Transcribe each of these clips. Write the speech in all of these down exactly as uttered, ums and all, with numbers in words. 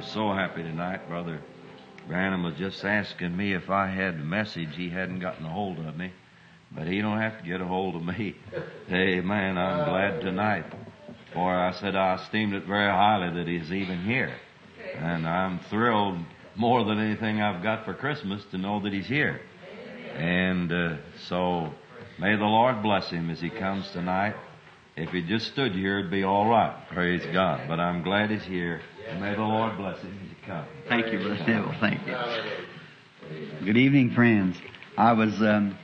so happy tonight. Brother Branham was just asking me if I had a message. He hadn't gotten a hold of me, but he don't have to get a hold of me. Amen. I'm glad tonight. For I said I esteemed it very highly that he's even here. And I'm thrilled more than anything I've got for Christmas to know that he's here. And uh, so may the Lord bless him as he comes tonight. If he just stood here, it'd be all right. Praise God. But I'm glad he's here. And may the Lord bless him as he comes. Thank you, Brother Neville. Thank you. Good evening, friends. I was um,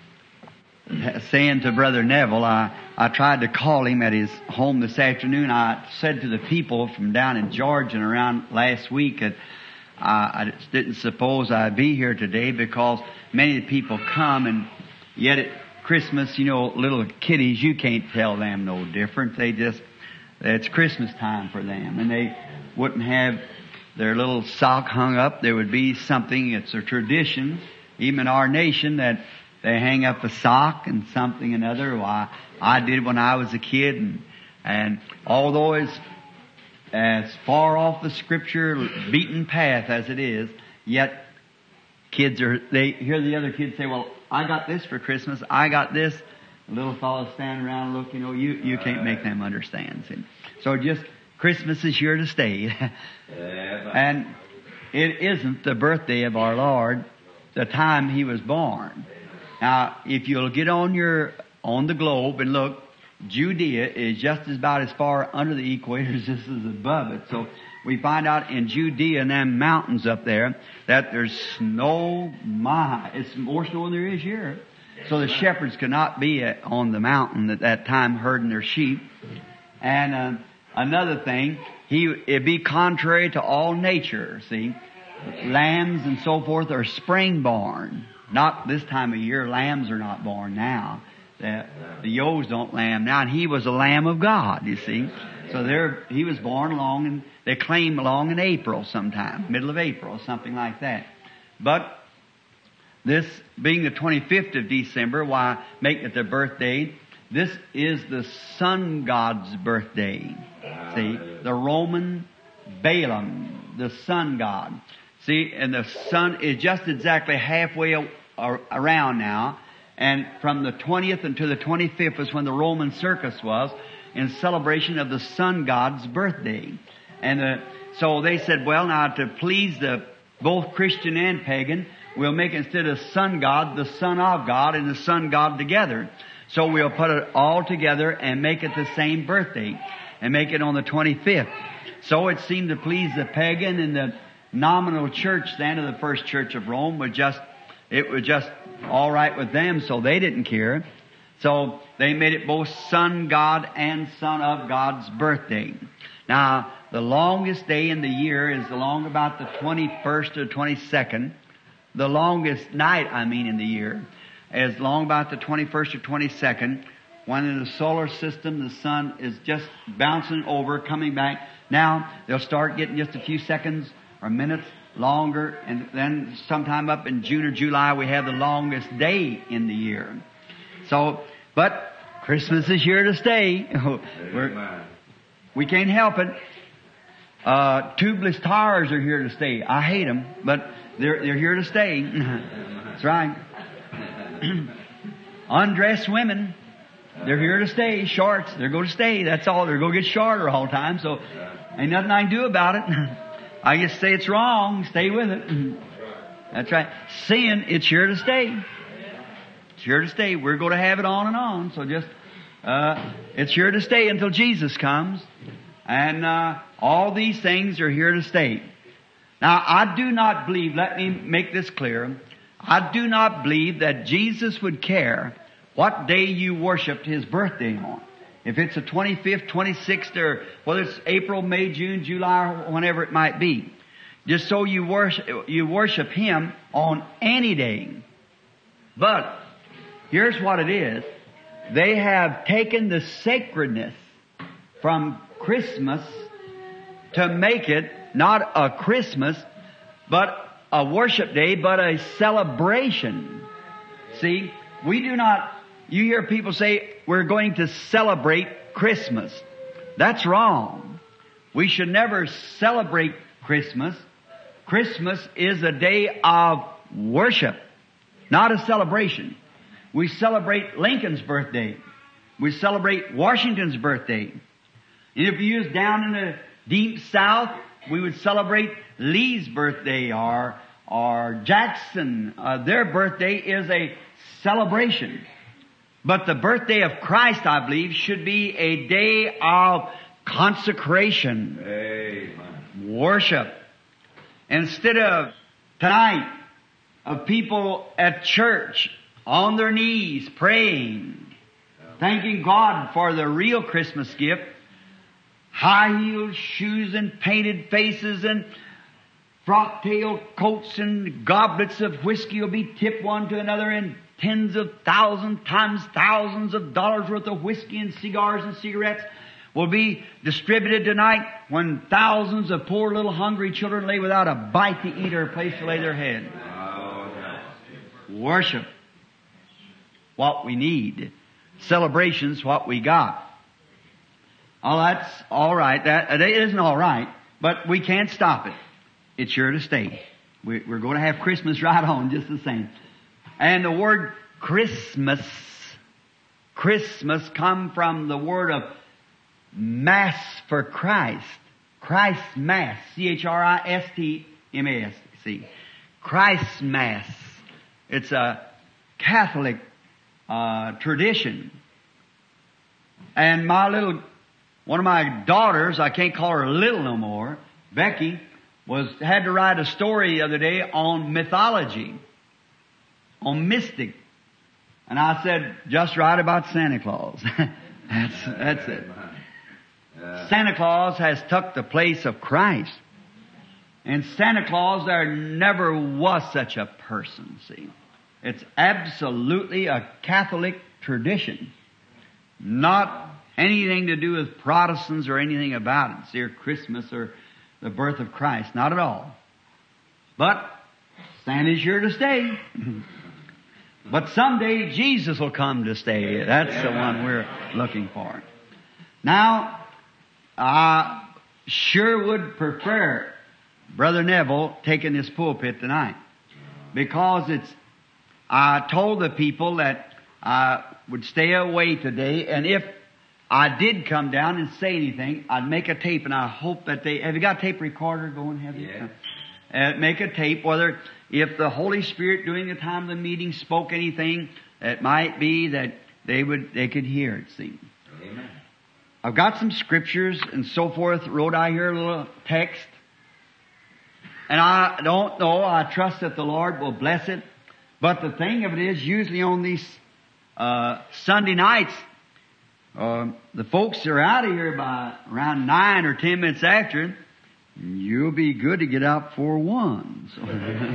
saying to Brother Neville, I, I tried to call him at his home this afternoon. I said to the people from down in Georgia and around last week that I, I didn't suppose I'd be here today because many people come, and yet at Christmas, you know, little kiddies, you can't tell them no different. They just, it's Christmas time for them, and they wouldn't have their little sock hung up. There would be something, it's a tradition, even in our nation, that they hang up a sock and something another. Why, I did when I was a kid, and, and although it's as far off the Scripture beaten path as it is, yet kids are, they hear the other kids say, well, I got this for Christmas, I got this. The little fellow standing around look, you know, you, you can't make them understand. See? So just, Christmas is here to stay. And it isn't the birthday of our Lord, the time He was born. Now, if you'll get on your, on the globe and look, Judea is just about as far under the equator as this is above it. So we find out in Judea and them mountains up there that there's snow. My, it's more snow than there is here. So the shepherds could not be on the mountain at that time herding their sheep. And uh, another thing, he it'd be contrary to all nature. See, lambs and so forth are spring born. Not this time of year. Lambs are not born now. The, the ewes don't lamb now, and he was a Lamb of God, you see. So there, he was born along, and they claim along in April sometime, middle of April, something like that. But this being the twenty-fifth of December, why make it their birthday? This is the sun god's birthday. See, the Roman Balaam, the sun god. See, and the sun is just exactly halfway around now. And from the twentieth until the twenty-fifth was when the Roman circus was, in celebration of the sun god's birthday. And uh, so they said, well, now to please the both Christian and pagan, we'll make instead of sun god, the son of God and the sun god together. So we'll put it all together and make it the same birthday and make it on the twenty-fifth. So it seemed to please the pagan, and the nominal church then of the first church of Rome was just, it was just all right with them, so they didn't care. So they made it both Son God and Son of God's birthday. Now, the longest day in the year is along about the twenty-first or twenty-second. The longest night, I mean, in the year is long about the twenty-first or twenty-second, when in the solar system the sun is just bouncing over, coming back. Now, they'll start getting just a few seconds or minutes longer, and then sometime up in June or July we have the longest day in the year. So, but Christmas is here to stay. We're, we can't help it. Uh, tubeless tires are here to stay. I hate them, but they're they're here to stay. That's right. Undressed women, they're here to stay. Shorts, they're going to stay. That's all. They're going to get shorter all the time. So, ain't nothing I can do about it. I just say it's wrong, stay with it. That's right. Sin, it's here to stay. It's here to stay. We're going to have it on and on. So just, uh, it's here to stay until Jesus comes. And, uh, all these things are here to stay. Now, I do not believe, let me make this clear, I do not believe that Jesus would care what day you worshiped His birthday on. If it's the twenty-fifth, twenty-sixth, or whether it's April, May, June, July, or whenever it might be. Just so you worship, you worship Him on any day. But here's what it is. They have taken the sacredness from Christmas to make it not a Christmas, but a worship day, but a celebration. See, we do not, you hear people say, we're going to celebrate Christmas. That's wrong. We should never celebrate Christmas. Christmas is a day of worship, not a celebration. We celebrate Lincoln's birthday. We celebrate Washington's birthday. And if you was down in the deep South, we would celebrate Lee's birthday or, or Jackson. Uh, their birthday is a celebration. But the birthday of Christ, I believe, should be a day of consecration. Amen. Worship. Instead of tonight, of people at church on their knees praying, thanking God for the real Christmas gift, high-heeled shoes and painted faces and frock-tailed coats and goblets of whiskey will be tipped one to another, and tens of thousands times thousands of dollars worth of whiskey and cigars and cigarettes will be distributed tonight when thousands of poor little hungry children lay without a bite to eat or a place to lay their head. Worship. What we need. Celebration's what we got. Oh, that's all right. That, that isn't all right, but we can't stop it. It's sure to stay. We, we're going to have Christmas right on just the same. And the word Christmas, Christmas come from the word of Mass for Christ. Christ Mass. C H R I S T M A S. See. Christ Mass. It's a Catholic uh, tradition. And my little, one of my daughters, I can't call her little no more, Becky, was, had to write a story the other day on mythology, on mystic. And I said, just write about Santa Claus. that's, that's it. Santa Claus has took the place of Christ. And Santa Claus, there never was such a person, see. It's absolutely a Catholic tradition. Not anything to do with Protestants or anything about it. See, or Christmas or the birth of Christ. Not at all. But Santa's here to stay. But someday Jesus will come to stay. That's the one we're looking for. Now, I sure would prefer Brother Neville taking this pulpit tonight. Because it's, I told the people that I would stay away today, and if I did come down and say anything, I'd make a tape, and I hope that they, have you got a tape recorder going, have you? Yeah. Uh, make a tape, whether, if the Holy Spirit during the time of the meeting spoke anything, it might be that they would, they could hear it, see. Amen. I've got some scriptures and so forth, wrote out here a little text. And I don't know, I trust that the Lord will bless it. But the thing of it is, usually on these uh Sunday nights, uh, the folks are out of here by around nine or ten minutes after. You'll be good to get out for one. So.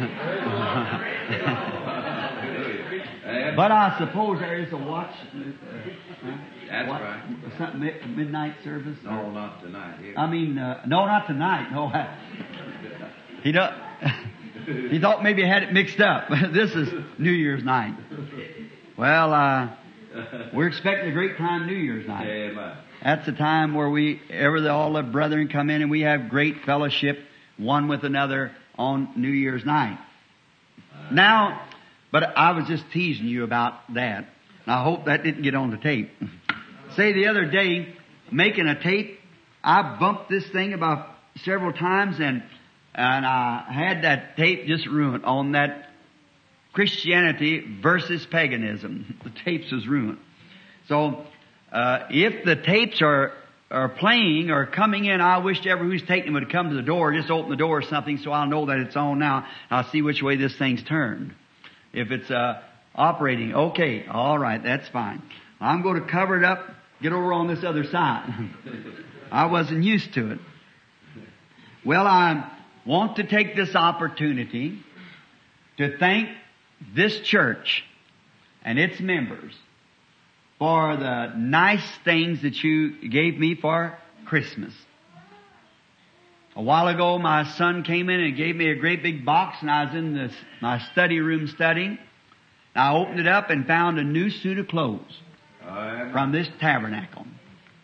But I suppose there is a watch. Uh, That's what, right. Something midnight service. No, not tonight. Here. I mean, uh, no, not tonight. No, he don't. He thought maybe I had it mixed up. This is New Year's night. Well, uh, we're expecting a great time New Year's night. Amen. That's the time where we, ever the, all the brethren come in and we have great fellowship one with another on New Year's night. Now, but I was just teasing you about that. And I hope that didn't get on the tape. Say the other day, making a tape, I bumped this thing about several times and And I had that tape just ruined on that Christianity versus paganism. The tapes was ruined. So, uh, if the tapes are, are playing or coming in, I wish ever who's taking them would come to the door, just open the door or something so I'll know that it's on now. I'll see which way this thing's turned. If it's, uh, operating, okay, all right, that's fine. I'm going to cover it up, get over on this other side. I wasn't used to it. Well, I want to take this opportunity to thank this church and its members for the nice things that you gave me for Christmas. A while ago, my son came in and gave me a great big box, and I was in this, my study room studying. And I opened it up and found a new suit of clothes from this tabernacle.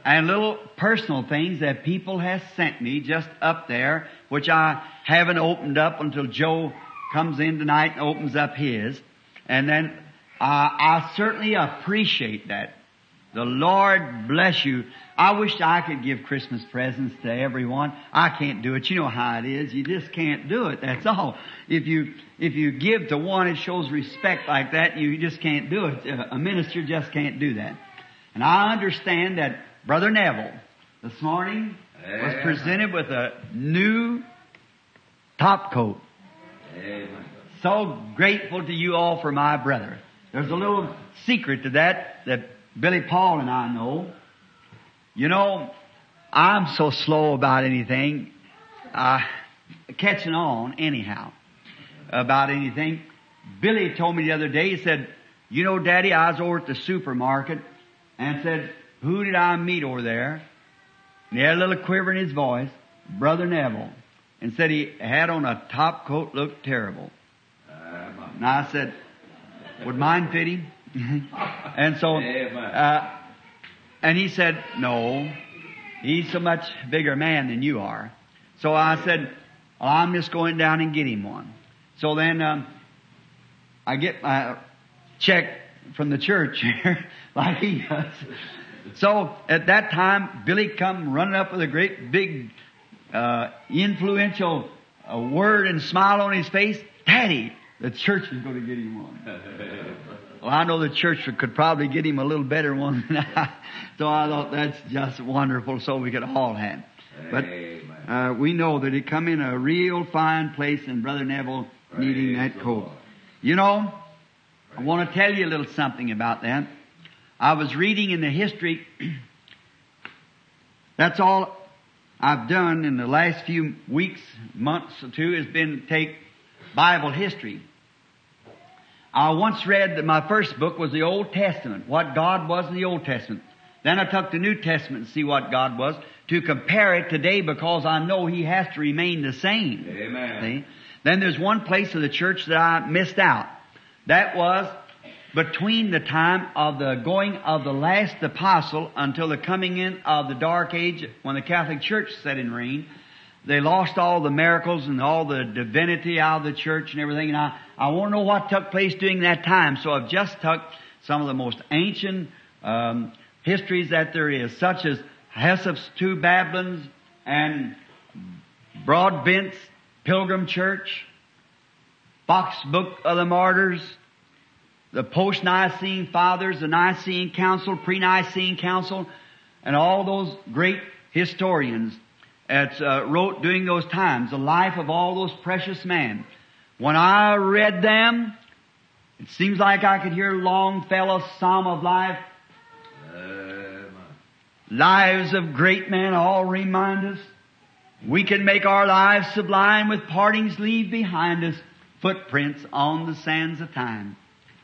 and little personal things that people has sent me just up there, which I haven't opened up until Joe comes in tonight and opens up his. And then uh, I certainly appreciate that. The Lord bless you. I wish I could give Christmas presents to everyone. I can't do it. You know how it is. You just can't do it. That's all. If you if you give to one, it shows respect like that. You just can't do it. A minister just can't do that. And I understand that Brother Neville this morning was presented with a new top coat. Amen. So grateful to you all for my brother. There's a little secret to that that Billy Paul and I know. You know, I'm so slow about anything, uh, catching on anyhow about anything. Billy told me the other day, he said, you know, Daddy, I was over at the supermarket and said, who did I meet over there? And he had a little quiver in his voice, Brother Neville, and said he had on a top coat, looked terrible. And I said, would mine fit him? And so, uh, and he said, no, he's so much bigger man than you are. So I said, well, I'm just going down and get him one. So then, um, I get my check from the church here, like he does. So at that time, Billy come running up with a great big, uh, influential uh, word and smile on his face. Daddy, the church is going to get him one. Well, I know the church could probably get him a little better one than I. So I thought that's just wonderful, so we could all have. But uh, we know that it come in a real fine place, and Brother Neville needing that coat. You know, I want to tell you a little something about that. I was reading in the history. That's all I've done in the last few weeks, months or two, has been take Bible history. I once read that my first book was the Old Testament, what God was in the Old Testament. Then I took the New Testament to see what God was, to compare it today because I know He has to remain the same. Amen. See? Then there's one place of the church that I missed out. That was between the time of the going of the last apostle until the coming in of the dark age when the Catholic Church set in reign. They lost all the miracles and all the divinity out of the church and everything. And I, I want to know what took place during that time. So I've just took some of the most ancient um, histories that there is, such as Hessef's two Babylons and Broadbent's Pilgrim Church, Fox's Book of the Martyrs, the post-Nicene Fathers, the Nicene Council, pre-Nicene Council, and all those great historians that uh, wrote during those times, the life of all those precious men. When I read them, it seems like I could hear Longfellow's Psalm of Life. Uh, lives of great men all remind us. We can make our lives sublime with partings leave behind us footprints on the sands of time.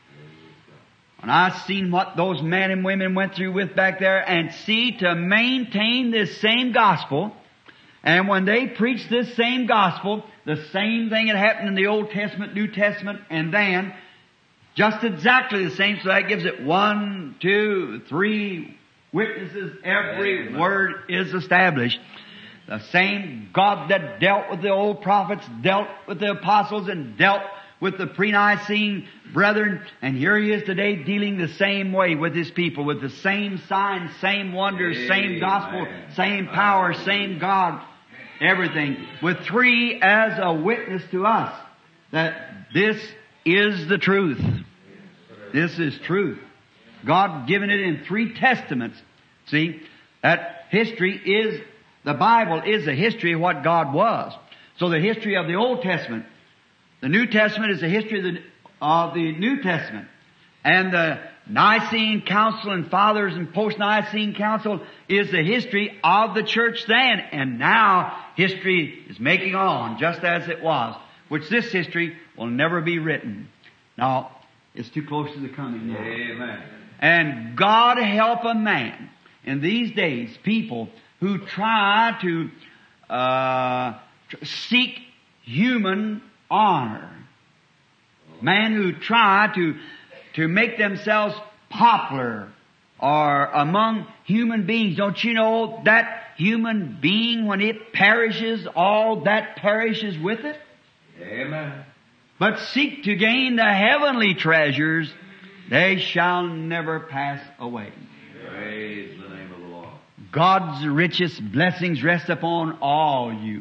When I seen what those men and women went through with back there and see to maintain this same gospel. And when they preached this same gospel, the same thing had happened in the Old Testament, New Testament, and then just exactly the same. So that gives it one, two, three witnesses. Every Amen. Word is established. The same God that dealt with the old prophets, dealt with the apostles, and dealt with the pre-Nicene brethren. And here He is today dealing the same way with His people, with the same signs, same wonders, Amen. Same gospel, same power, same God, everything. With three as a witness to us that this is the truth. This is truth. God given it in three testaments. See, that history is, the Bible is the history of what God was. So the history of the Old Testament. The New Testament is the history of the, of the New Testament. And the Nicene Council and Fathers and Post-Nicene Council is the history of the church then. And now history is making on just as it was, which this history will never be written. Now, it's too close to the coming now. Amen. And God help a man in these days, people who try to uh, seek human honor. Men who try to, to make themselves popular or among human beings. Don't you know that human being, when it perishes, all that perishes with it? Amen. But seek to gain the heavenly treasures, they shall never pass away. Praise the name of the Lord. God's richest blessings rest upon all you.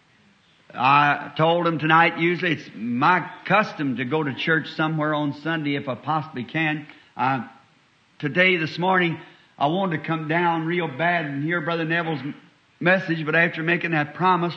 I told them tonight, usually it's my custom to go to church somewhere on Sunday if I possibly can. Uh, today, this morning, I wanted to come down real bad and hear Brother Neville's message, but after making that promise,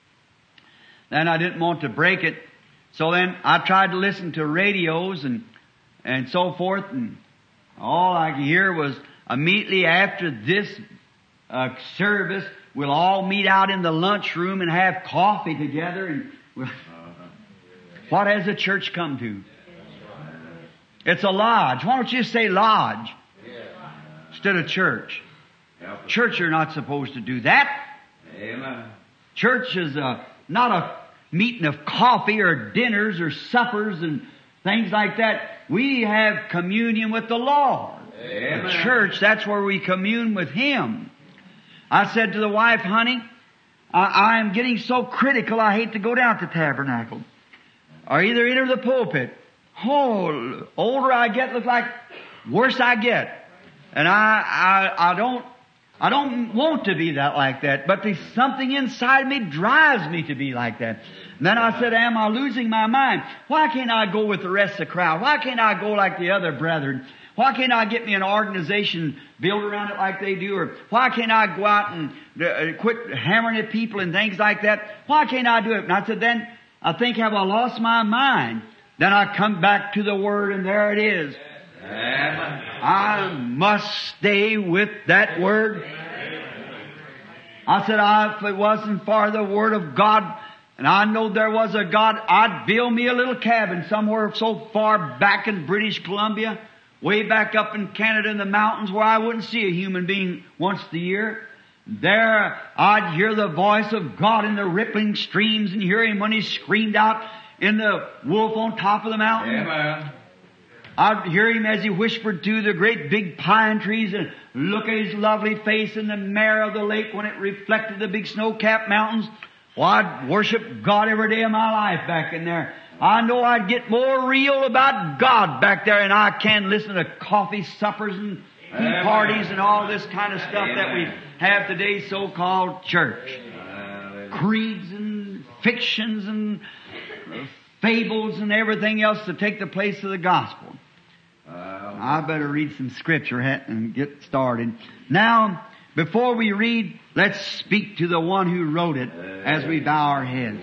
then I didn't want to break it. So then I tried to listen to radios and and so forth, and all I could hear was immediately after this uh, service, we'll all meet out in the lunchroom and have coffee together. And we'll what has the church come to? It's a lodge. Why don't you say lodge instead of church? Church are not supposed to do that. Amen. Church is a, not a meeting of coffee or dinners or suppers and things like that. We have communion with the Lord. Amen. The church, that's where we commune with Him. I said to the wife, honey, I, I am getting so critical I hate to go down to the tabernacle. Or either enter the pulpit. Oh, older I get, look like worse I get. And I, I, I don't, I don't want to be that like that, but there's something inside me drives me to be like that. And then I said, am I losing my mind? Why can't I go with the rest of the crowd? Why can't I go like the other brethren? Why can't I get me an organization built around it like they do? Or why can't I go out and uh, quit hammering at people and things like that? Why can't I do it? And I said, then I think, have I lost my mind? Then I come back to the Word, and there it is. Amen. I must stay with that Word. I said, I, if it wasn't for the Word of God, and I know there was a God, I'd build me a little cabin somewhere so far back in British Columbia, way back up in Canada in the mountains where I wouldn't see a human being once a year. There I'd hear the voice of God in the rippling streams and hear Him when He screamed out in the wolf on top of the mountain. Amen. I'd hear Him as He whispered through the great big pine trees and look at His lovely face in the mirror of the lake when it reflected the big snow-capped mountains. Well, I'd worship God every day of my life back in there. I know I'd get more real about God back there, and I can listen to coffee suppers and tea parties and all this kind of stuff Amen. That we have today, so-called church. Amen. Creeds and fictions and fables and everything else to take the place of the gospel. Amen. I better read some scripture and get started. Now, before we read, let's speak to the one who wrote it as we bow our heads.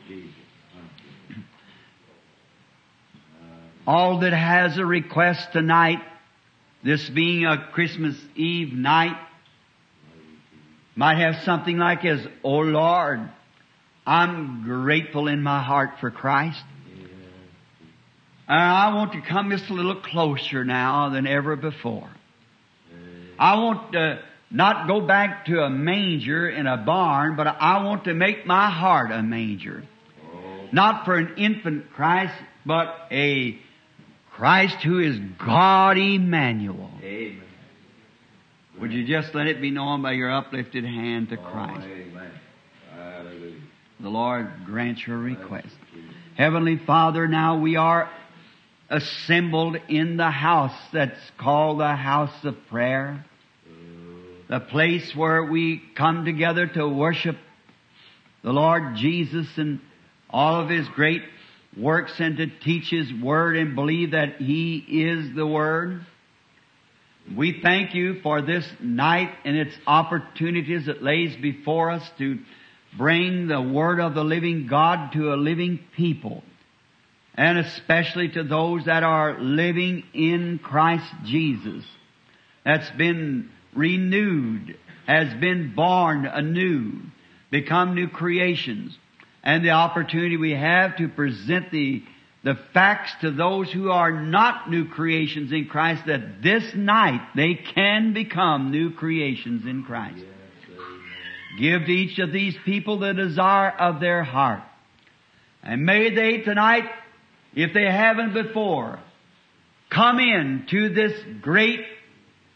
All that has a request tonight, this being a Christmas Eve night, might have something like this. Oh Lord, I'm grateful in my heart for Christ. And I want to come just a little closer now than ever before. I want to not go back to a manger in a barn, but I want to make my heart a manger. Not for an infant Christ, but a Christ who is God Emmanuel. Amen. Would you just let it be known by your uplifted hand to Christ? Amen. Hallelujah. The Lord grant your request. Heavenly Father, now we are assembled in the house that's called the house of prayer. The place where we come together to worship the Lord Jesus and all of His great works and to teach His Word and believe that He is the Word. We thank You for this night and its opportunities it lays before us to bring the Word of the living God to a living people, and especially to those that are living in Christ Jesus, that's been renewed, has been born anew, become new creations, and the opportunity we have to present the the facts to those who are not new creations in Christ, that this night they can become new creations in Christ. Give to each of these people the desire of their heart. And may they tonight, if they haven't before, come in to this great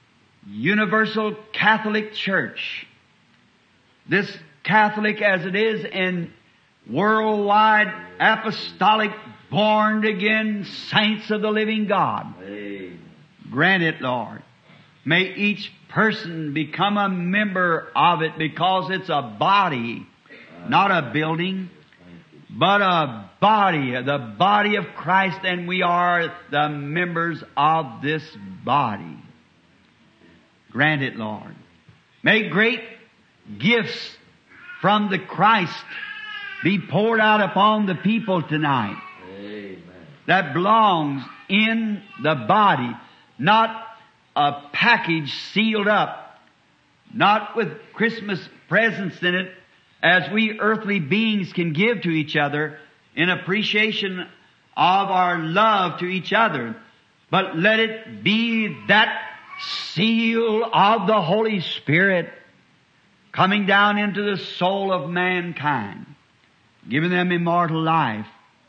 universal Catholic Church, this Catholic as it is in worldwide apostolic born again saints of the living God. Amen. Grant it, Lord. May each person become a member of it, because it's a body, not a building, but a body, the body of Christ, and we are the members of this body. Grant it, Lord. May great gifts from the Christ be poured out upon the people tonight. Amen. That belongs in the body, not a package sealed up, not with Christmas presents in it, as we earthly beings can give to each other in appreciation of our love to each other. But let it be that seal of the Holy Spirit coming down into the soul of mankind, giving them immortal life.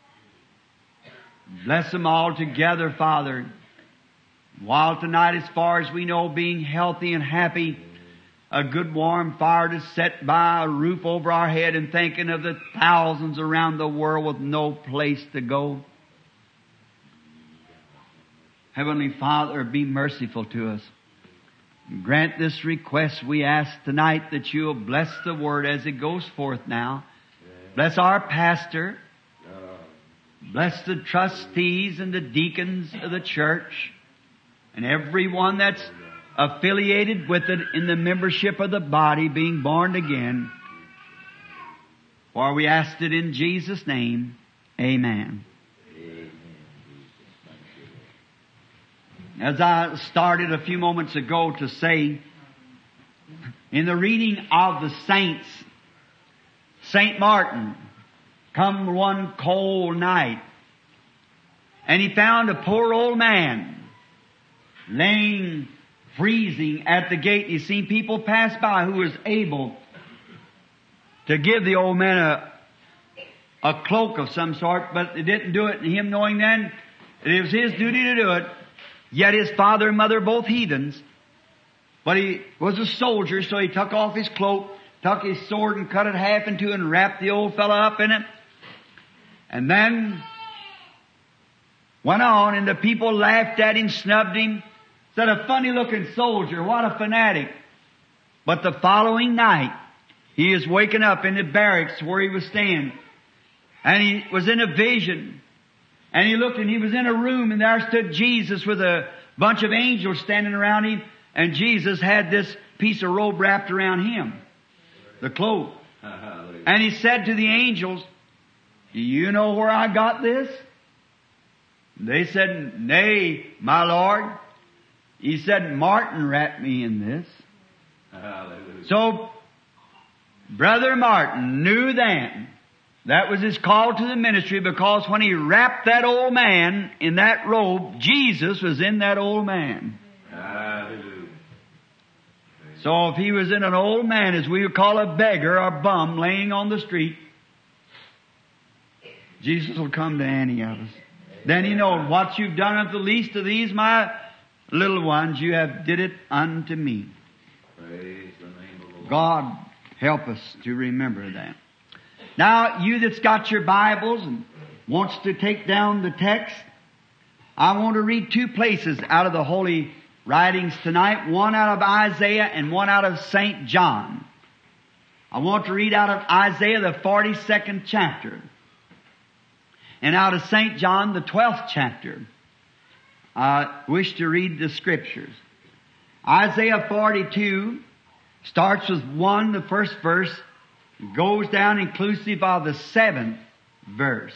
Bless them all together, Father. While tonight, as far as we know, being healthy and happy, a good warm fire to set by, a roof over our head, and thinking of the thousands around the world with no place to go. Heavenly Father, be merciful to us. Grant this request we ask tonight, that you'll bless the Word as it goes forth now. Bless our pastor. Bless the trustees and the deacons of the church, and everyone that's affiliated with it in the membership of the body, being born again. For we asked it in Jesus' name. Amen. As I started a few moments ago to say, in the reading of the saints, Saint Martin come one cold night, and he found a poor old man laying freezing at the gate. He seen people pass by who was able to give the old man a, a cloak of some sort, but they didn't do it. And him knowing then that it was his duty to do it, yet his father and mother both heathens, but he was a soldier, so he took off his cloak, took his sword and cut it half in two and wrapped the old fellow up in it, and then went on, and the people laughed at him, snubbed him, said, a funny-looking soldier, what a fanatic. But the following night, he is waking up in the barracks where he was staying, and he was in a vision, and he looked, and he was in a room, and there stood Jesus with a bunch of angels standing around him, and Jesus had this piece of robe wrapped around him, the cloak. And he said to the angels, do you know where I got this? They said, nay, my Lord. He said, Martin wrapped me in this. Hallelujah. So, Brother Martin knew then that was his call to the ministry, because when he wrapped that old man in that robe, Jesus was in that old man. Hallelujah. So if he was in an old man, as we would call a beggar or bum laying on the street, Jesus will come to any of us. Then he knows, what you've done unto the least of these, my little ones, you have did it unto me. Praise the name of the Lord. God help us to remember that. Now, you that's got your Bibles and wants to take down the text, I want to read two places out of the Holy Writings tonight, one out of Isaiah and one out of Saint John. I want to read out of Isaiah the forty-second chapter, and out of Saint John the twelfth chapter. I wish to read the Scriptures. Isaiah forty-two starts with one, the first verse, goes down inclusive of the seventh verse.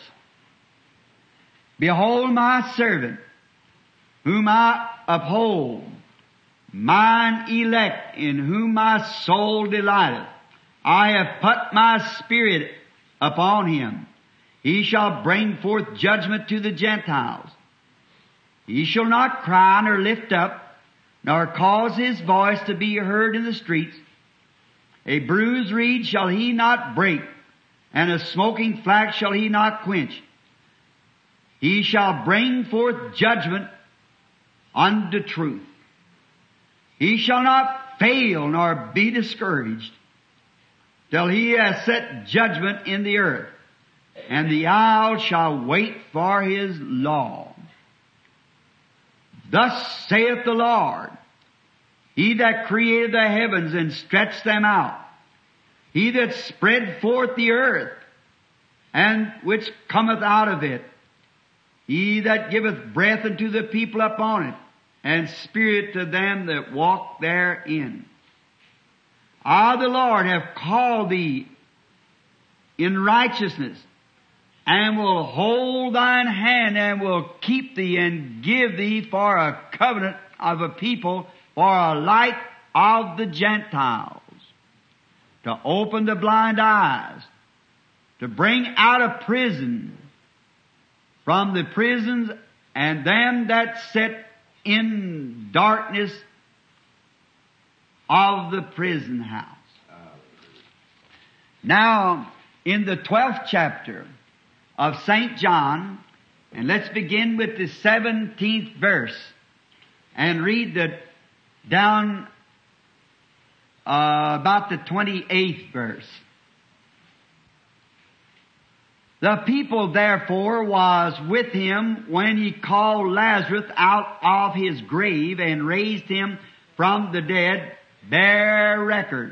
Behold my servant, whom I uphold, mine elect, in whom my soul delighteth. I have put my spirit upon him. He shall bring forth judgment to the Gentiles. He shall not cry nor lift up, nor cause his voice to be heard in the streets. A bruised reed shall he not break, and a smoking flax shall he not quench. He shall bring forth judgment unto truth. He shall not fail nor be discouraged till he has set judgment in the earth, and the isles shall wait for his law. Thus saith the Lord, He that created the heavens and stretched them out, He that spread forth the earth, and which cometh out of it, He that giveth breath unto the people upon it, and spirit to them that walk therein. I, the Lord, have called thee in righteousness, and will hold thine hand, and will keep thee, and give thee for a covenant of a people, for a light of the Gentiles, to open the blind eyes, to bring out of prison, from the prisons, and them that sit in darkness of the prison house. Now, in the twelfth chapter of Saint John, and let's begin with the seventeenth verse, and read the down uh, about the twenty-eighth verse. The people therefore was with him when he called Lazarus out of his grave and raised him from the dead, bear record.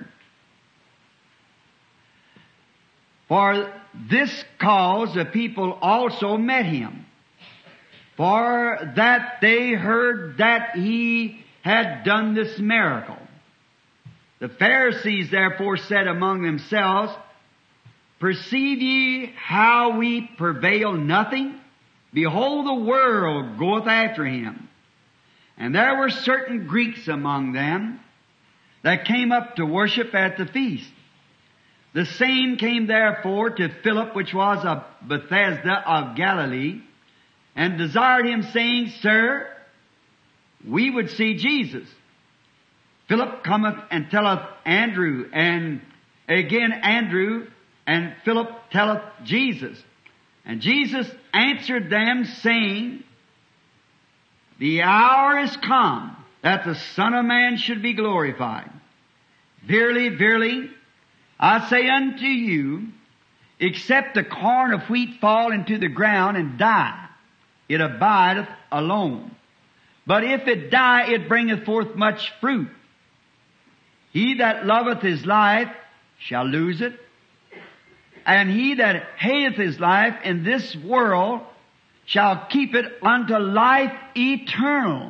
For this cause the people also met him, for that they heard that he had done this miracle. The Pharisees therefore said among themselves, Perceive ye how we prevail nothing? Behold, the world goeth after him. And there were certain Greeks among them that came up to worship at the feast. The same came therefore to Philip, which was of Bethsaida of Galilee, and desired him, saying, Sir, we would see Jesus. Philip cometh and telleth Andrew, and again Andrew and Philip telleth Jesus. And Jesus answered them, saying, The hour is come that the Son of Man should be glorified. Verily, verily, I say unto you, except a corn of wheat fall into the ground and die, it abideth alone. But if it die, it bringeth forth much fruit. He that loveth his life shall lose it, and he that hateth his life in this world shall keep it unto life eternal.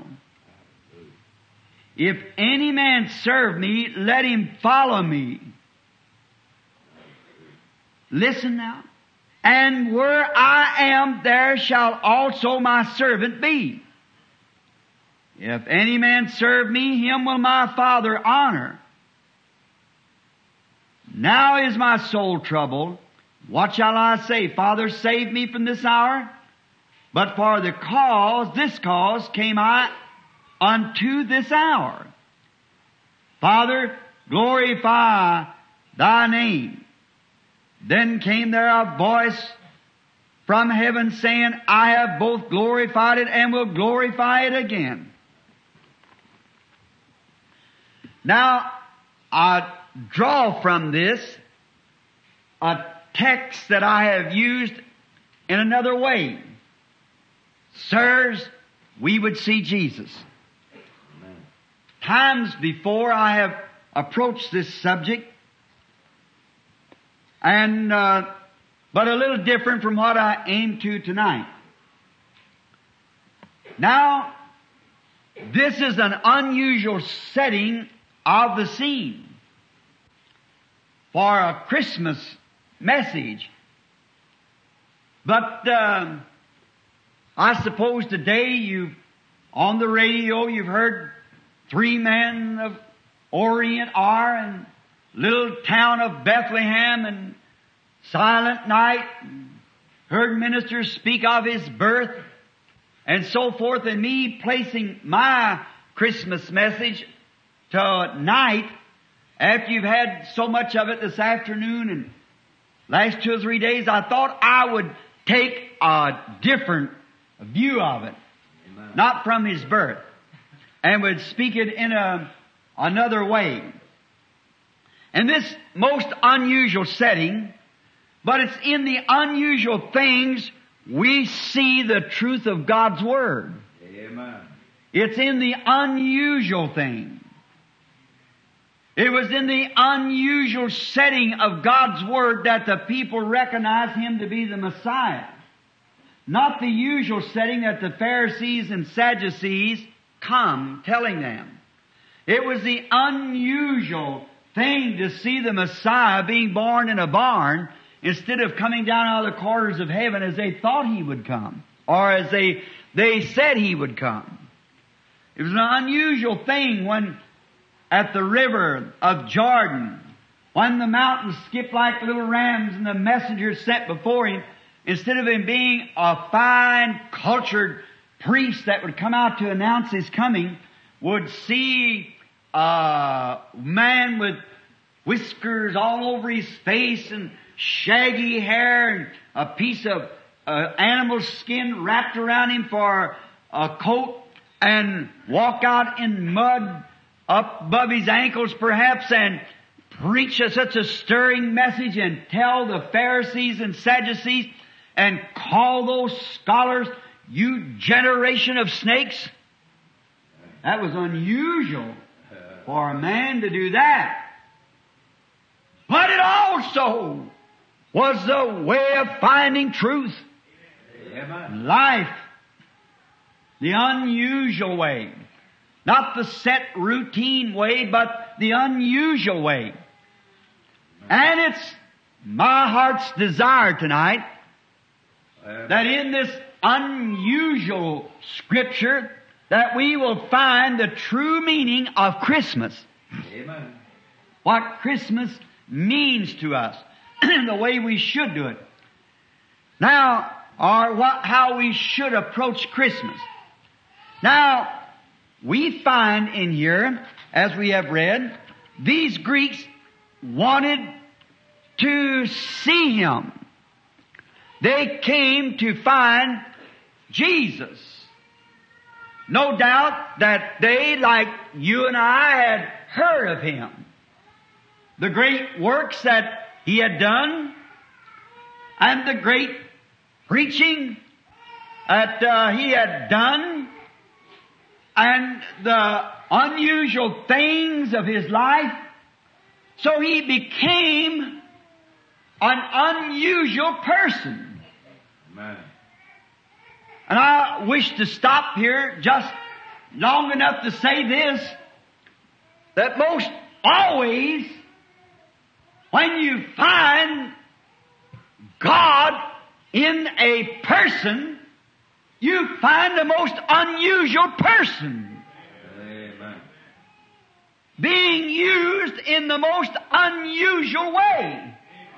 If any man serve me, let him follow me. Listen now. And where I am, there shall also my servant be. If any man serve me, him will my Father honor. Now is my soul troubled. What shall I say? Father, save me from this hour. But for the cause, this cause came I unto this hour. Father, glorify thy name. Then came there a voice from heaven saying, I have both glorified it and will glorify it again. Now, I draw from this a text that I have used in another way. Sirs, we would see Jesus. Amen. Times before I have approached this subject, and uh, but a little different from what I aim to tonight. Now, this is an unusual setting of the scene for a Christmas message. But uh, I suppose today you've, on the radio, you've heard Three Men of Orient are, and little town of Bethlehem, and Silent Night, and heard ministers speak of His birth, and so forth, and me placing my Christmas message tonight, after you've had so much of it this afternoon and last two or three days, I thought I would take a different view of it. Amen. Not from His birth, and would speak it in a another way. In this most unusual setting, but it's in the unusual things we see the truth of God's Word. Amen. It's in the unusual thing. It was in the unusual setting of God's Word that the people recognized Him to be the Messiah. Not the usual setting that the Pharisees and Sadducees come telling them. It was the unusual thing to see the Messiah being born in a barn instead of coming down out of the quarters of heaven as they thought He would come, or as they, they said He would come. It was an unusual thing when at the river of Jordan, when the mountains skipped like little rams and the messengers sent before Him, instead of Him being a fine, cultured priest that would come out to announce His coming, would see a man with whiskers all over his face and shaggy hair and a piece of uh, animal skin wrapped around him for a coat, and walk out in mud up above his ankles perhaps, and preach a, such a stirring message and tell the Pharisees and Sadducees and call those scholars, you generation of snakes. That was unusual for a man to do that. But it also was the way of finding truth. Amen. Life. The unusual way. Not the set routine way, but the unusual way. And it's my heart's desire tonight that in this unusual Scripture that we will find the true meaning of Christmas. Amen. What Christmas means to us. The way we should do it. Now, or what, how we should approach Christmas. Now, we find in here, as we have read, these Greeks wanted to see Him. They came to find Jesus. No doubt that they, like you and I, had heard of Him. The great works that He had done, and the great preaching that uh, He had done, and the unusual things of His life. So He became an unusual person. Amen. And I wish to stop here just long enough to say this, that most always when you find God in a person, you find the most unusual person. Amen. Being used in the most unusual way.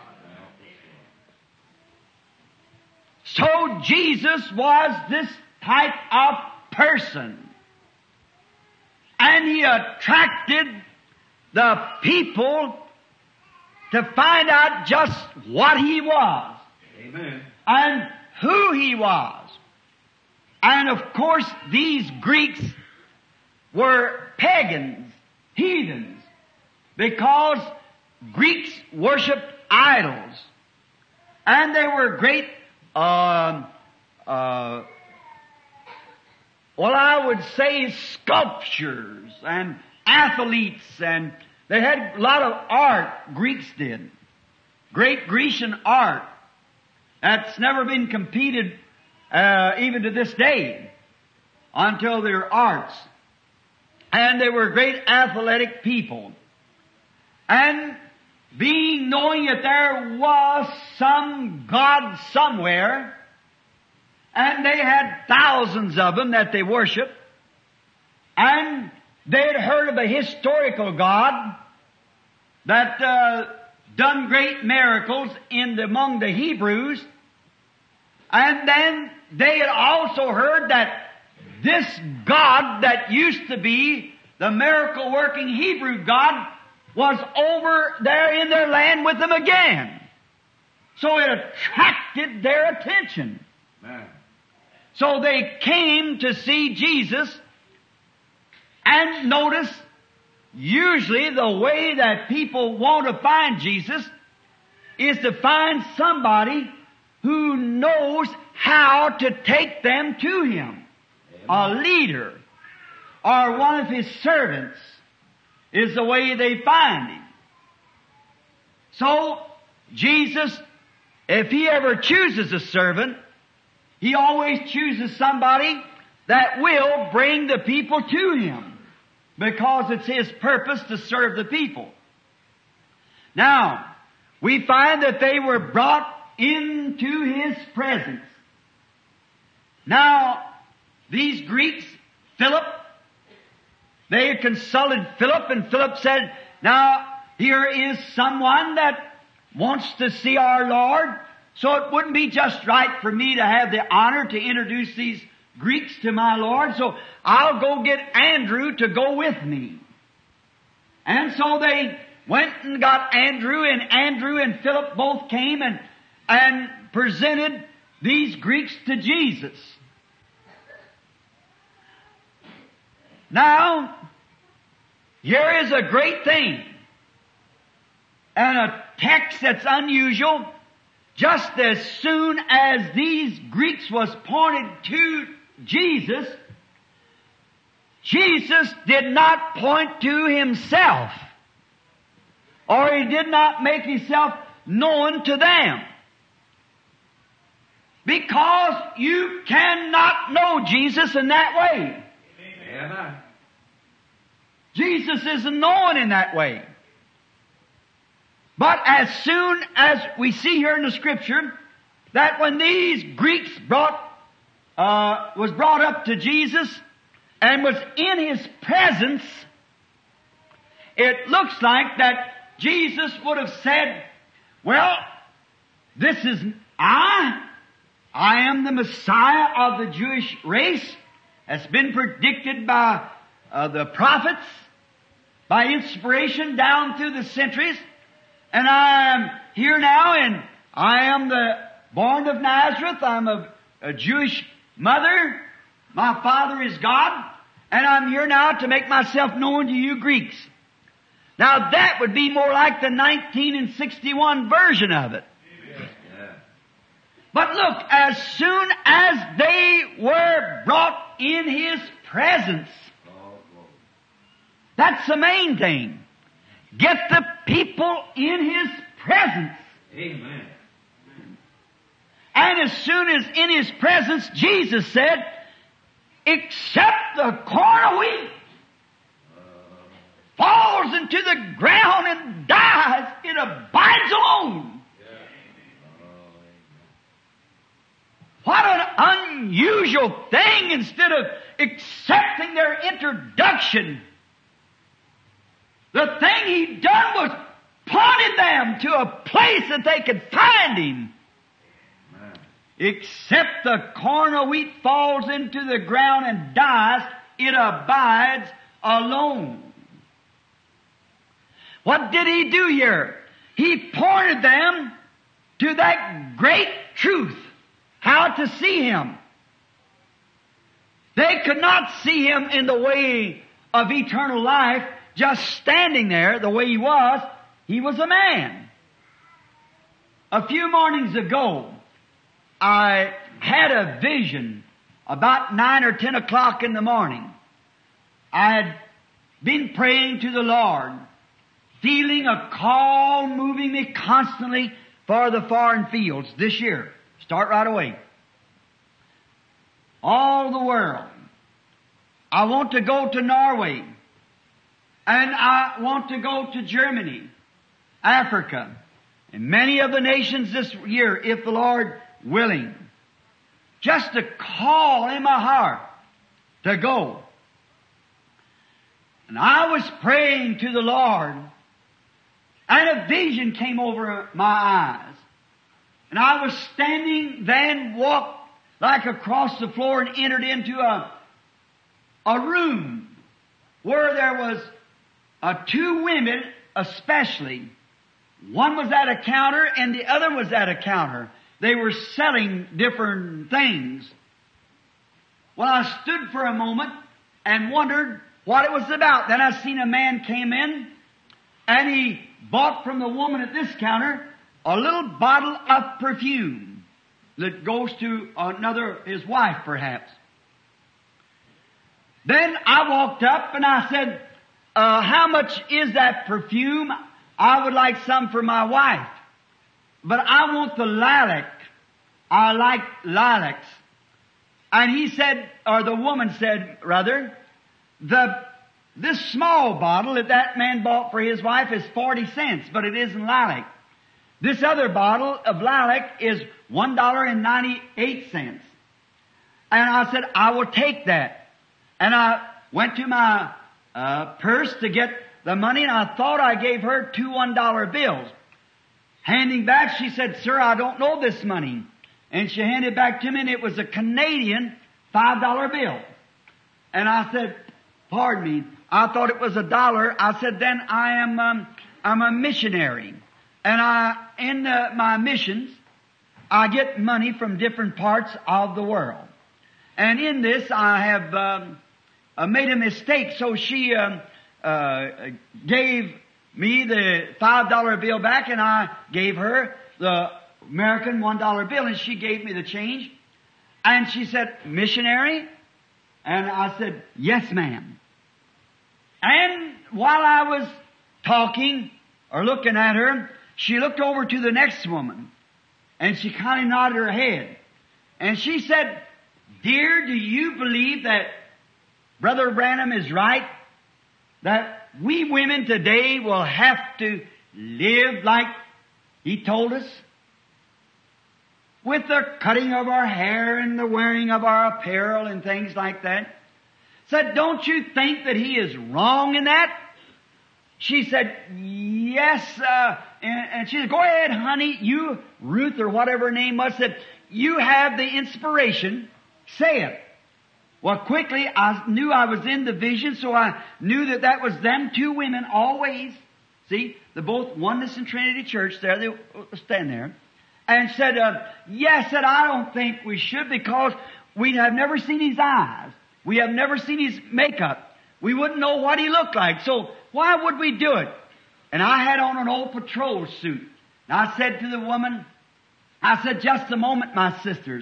So Jesus was this type of person. And He attracted the people to find out just what He was. Amen. And who He was. And of course, these Greeks were pagans, heathens, because Greeks worshipped idols. And they were great, uh, uh, well, I would say sculptures and athletes, and they had a lot of art, Greeks did. Great Grecian art that's never been competed uh, even to this day until their arts. And they were great athletic people. And being knowing that there was some God somewhere, and they had thousands of them that they worshiped, and they had heard of a historical God that uh, done great miracles in the, among the Hebrews, and then they had also heard that this God that used to be the miracle-working Hebrew God was over there in their land with them again. So it attracted their attention. Amen. So they came to see Jesus, and notice usually the way that people want to find Jesus is to find somebody who knows how to take them to Him. A leader or one of His servants is the way they find Him. So, Jesus, if He ever chooses a servant, He always chooses somebody that will bring the people to Him, because it's His purpose to serve the people. Now, we find that they were brought into His presence. Now, these Greeks, Philip, they had consulted Philip, and Philip said, now, here is someone that wants to see our Lord, so it wouldn't be just right for me to have the honor to introduce these Greeks to my Lord, so I'll go get Andrew to go with me. And so they went and got Andrew, and Andrew and Philip both came and, and presented these Greeks to Jesus. Now, here is a great thing, and a text that's unusual. Just as soon as these Greeks was pointed to Jesus, Jesus did not point to Himself, or He did not make Himself known to them. Because you cannot know Jesus in that way. Amen. Jesus isn't known in that way. But as soon as we see here in the Scripture that when these Greeks brought, uh, was brought up to Jesus and was in His presence, it looks like that Jesus would have said, well, this is I. I am the Messiah of the Jewish race, has been predicted by uh, the prophets, by inspiration down through the centuries. And I am here now, and I am the born of Nazareth. I'm of a Jewish mother. My father is God. And I'm here now to make myself known to you Greeks. Now that would be more like the nineteen and sixty-one version of it. Yeah. But look, as soon as they were brought in His presence, that's the main thing. Get the people in His presence. Amen. And as soon as in His presence, Jesus said, except the corn of wheat falls into the ground and dies, it abides alone. What an unusual thing. Instead of accepting their introduction, the thing He done was pointed them to a place that they could find Him. Amen. Except the corn of wheat falls into the ground and dies, it abides alone. What did He do here? He pointed them to that great truth, how to see Him. They could not see Him in the way of eternal life, just standing there the way He was. He was a man. A few mornings ago, I had a vision about nine or ten o'clock in the morning. I had been praying to the Lord, feeling a call moving me constantly for the foreign fields this year. Start right away. All the world. I want to go to Norway. And I want to go to Germany, Africa, and many of the nations this year, if the Lord willing. Just a call in my heart to go. And I was praying to the Lord, and a vision came over my eyes. And I was standing, then walked like across the floor and entered into a, a room where there was Uh, two women especially. One was at a counter and the other was at a counter. They were selling different things. Well, I stood for a moment and wondered what it was about. Then I seen a man came in, and he bought from the woman at this counter a little bottle of perfume that goes to another, his wife perhaps. Then I walked up and I said, uh, how much is that perfume? I would like some for my wife. But I want the lilac. I like lilacs. And he said, or the woman said, rather, the, this small bottle that that man bought for his wife is forty cents, but it isn't lilac. This other bottle of lilac is one dollar and ninety-eight cents. And I said, I will take that. And I went to my uh, purse to get the money, and I thought I gave her two one dollar bills. Handing back, she said, sir, I don't know this money. And she handed back to me, and it was a Canadian five dollar bill. And I said, pardon me, I thought it was a dollar. I said, then I am, um, I'm a missionary. And I, in uh, my missions, I get money from different parts of the world. And in this, I have um, uh, made a mistake. So she um, uh, gave me the five dollar bill back, and I gave her the American one dollar bill, and she gave me the change. And she said, missionary? And I said, yes, ma'am. And while I was talking or looking at her, she looked over to the next woman, and she kind of nodded her head. And she said, dear, do you believe that Brother Branham is right? That we women today will have to live like he told us? With the cutting of our hair and the wearing of our apparel and things like that. Said, don't you think that he is wrong in that? She said, yes, uh, and, and she said, go ahead, honey, you, Ruth or whatever her name was, said, you have the inspiration, say it. Well, quickly, I knew I was in the vision, so I knew that that was them two women always. See, the both Oneness and Trinity Church there, they stand there. And said, uh, yes, said, I don't think we should, because we have never seen his eyes. We have never seen his makeup. We wouldn't know what he looked like. So why would we do it? And I had on an old patrol suit. And I said to the woman, I said, just a moment, my sisters.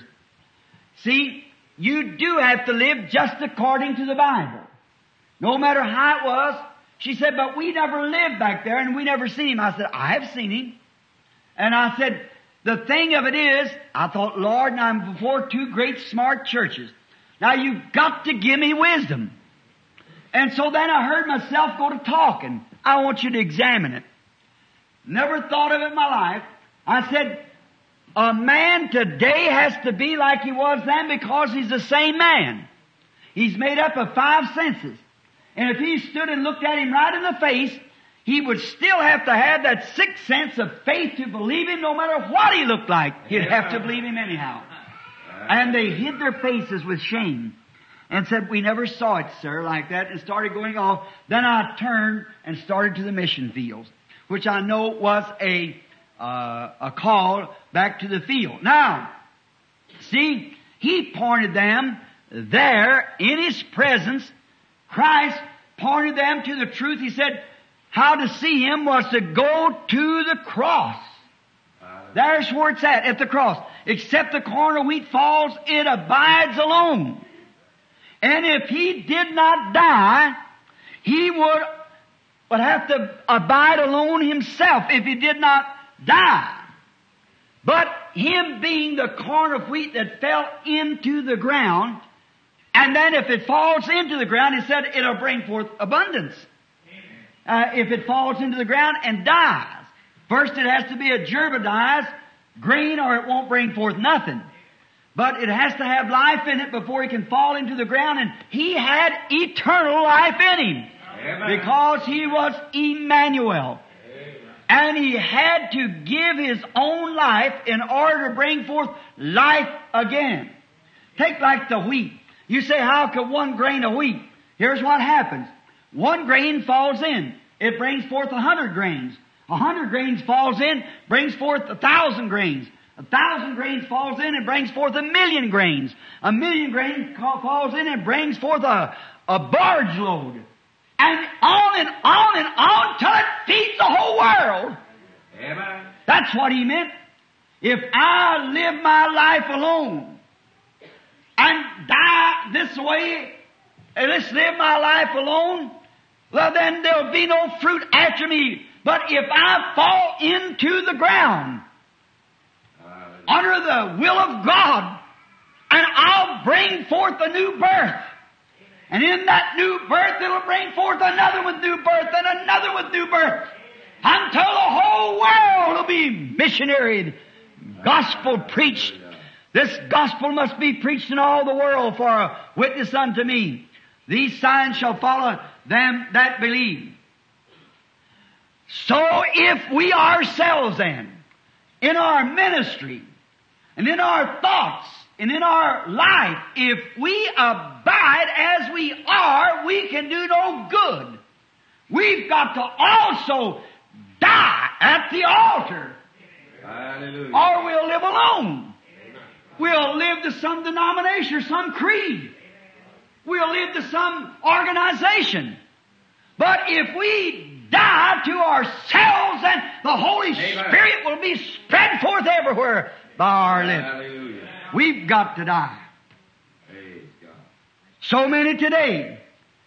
See, you do have to live just according to the Bible. No matter how it was. She said, but we never lived back there and we never seen him. I said, I have seen him. And I said, the thing of it is, I thought, Lord, and I'm before two great smart churches. Now you've got to give me wisdom. And so then I heard myself go to talking. I want you to examine it. Never thought of it in my life. I said, a man today has to be like he was then because he's the same man. He's made up of five senses. And if he stood and looked at him right in the face, he would still have to have that sixth sense of faith to believe him no matter what he looked like. He'd have to believe him anyhow. And they hid their faces with shame and said, we never saw it, sir, like that, and started going off. Then I turned and started to the mission fields, which I know was a uh, a call back to the field. Now, see, he pointed them there in his presence. Christ pointed them to the truth. He said, how to see him was to go to the cross. There's where it's at, at the cross. Except the corn of wheat falls, it abides alone. And if he did not die, he would, would have to abide alone himself if he did not die. But him being the corn of wheat that fell into the ground, and then if it falls into the ground, he said it'll bring forth abundance. Uh, if it falls into the ground and dies, first it has to be a germinized grain or it won't bring forth nothing. But it has to have life in it before it can fall into the ground, and he had eternal life in him. Amen. Because he was Emmanuel. Amen. And he had to give his own life in order to bring forth life again. Take like the wheat. You say, how could one grain of wheat? Here's what happens. One grain falls in. It brings forth a hundred grains. A hundred grains falls in, brings forth a thousand grains. A thousand grains falls in and brings forth a million grains. A million grains falls in and brings forth a, a barge load. and on and on and on till it feeds the whole world. Amen. That's what he meant. If I live my life alone and die this way, and let's live my life alone, well then there'll be no fruit after me. But if I fall into the ground under the will of God, and I'll bring forth a new birth, and in that new birth it'll bring forth another with new birth and another with new birth, until the whole world will be missionary, gospel preached. This gospel must be preached in all the world for a witness unto me. These signs shall follow them that believe. So if we ourselves then, in our ministry, and in our thoughts, and in our life, if we abide as we are, we can do no good. We've got to also die at the altar. Hallelujah. Or we'll live alone. We'll live to some denomination or some creed. We'll live to some organization. But if we die to ourselves, then the Holy Amen. Spirit will be spread forth everywhere by our lips. Hallelujah. We've got to die. Praise God. So many today.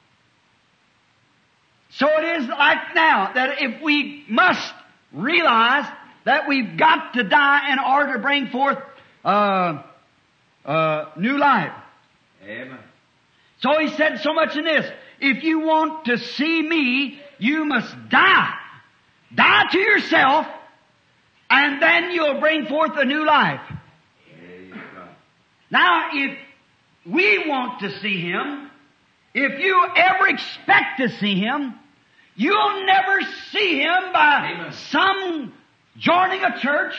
So it is like now that if we must realize that we've got to die in order to bring forth uh, uh, new life. Amen. So he said so much in this. If you want to see me, you must die. Die to yourself, and then you'll bring forth a new life. Praise God. Now, if we want to see Him, if you ever expect to see Him, you'll never see Him by Amen. some joining a church,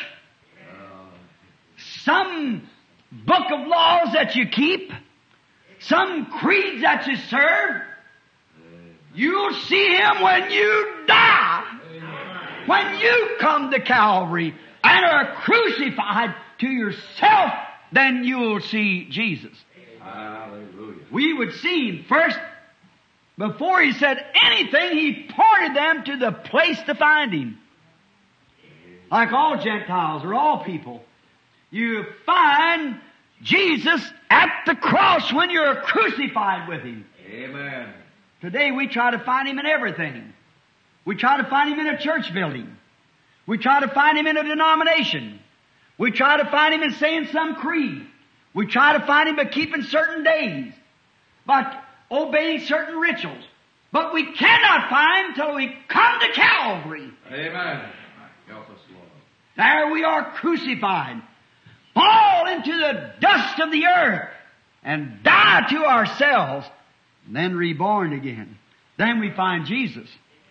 some book of laws that you keep, some creeds that you serve. You'll see Him when you die. When you come to Calvary and are crucified to yourself, then you'll see Jesus. Hallelujah. We would see Him first. Before He said anything, He pointed them to the place to find Him. Like all Gentiles or all people. You find Jesus at the cross when you're crucified with Him. Amen. Today we try to find Him in everything. We try to find Him in a church building. We try to find Him in a denomination. We try to find Him in saying some creed. We try to find Him by keeping certain days, by obeying certain rituals. But we cannot find Him till we come to Calvary. Amen. Help us, Lord. There we are crucified, fall into the dust of the earth, and die to ourselves, and then reborn again. Then we find Jesus.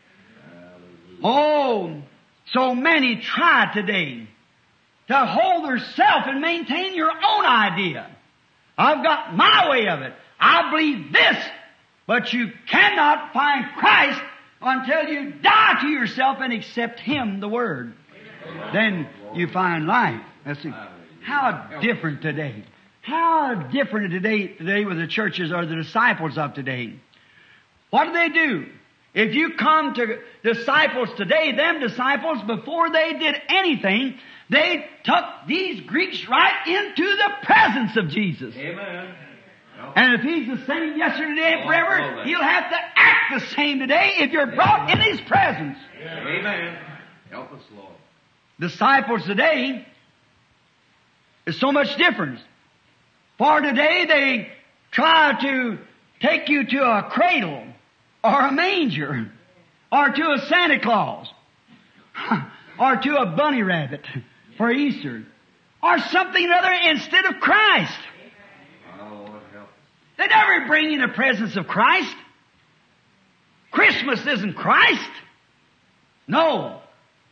Oh, so many try today to hold theirself and maintain your own idea. I've got my way of it. I believe this. But you cannot find Christ until you die to yourself and accept Him, the Word. Then you find life. That's it. How different today. How different today, today with the churches or the disciples of today. What do they do? If you come to disciples today, them disciples, before they did anything, they took these Greeks right into the presence of Jesus. Amen. And if He's the same yesterday, today, and forever, He'll have to act the same today if you're brought in His presence. Amen. Help us, Lord. Disciples today is so much different. For today they try to take you to a cradle or a manger or to a Santa Claus or to a bunny rabbit for Easter or something other instead of Christ. Oh, Lord, help us. They never bring you in the presence of Christ. Christmas isn't Christ. No.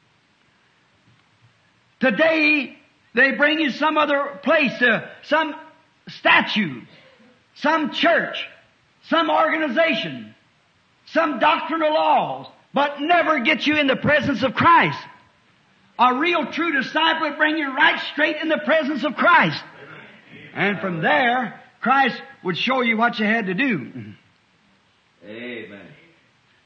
Today they bring you some other place, uh, some statue, some church, some organization, some doctrinal laws, but never get you in the presence of Christ. A real true disciple would bring you right straight in the presence of Christ. And from there, Christ would show you what you had to do. Amen.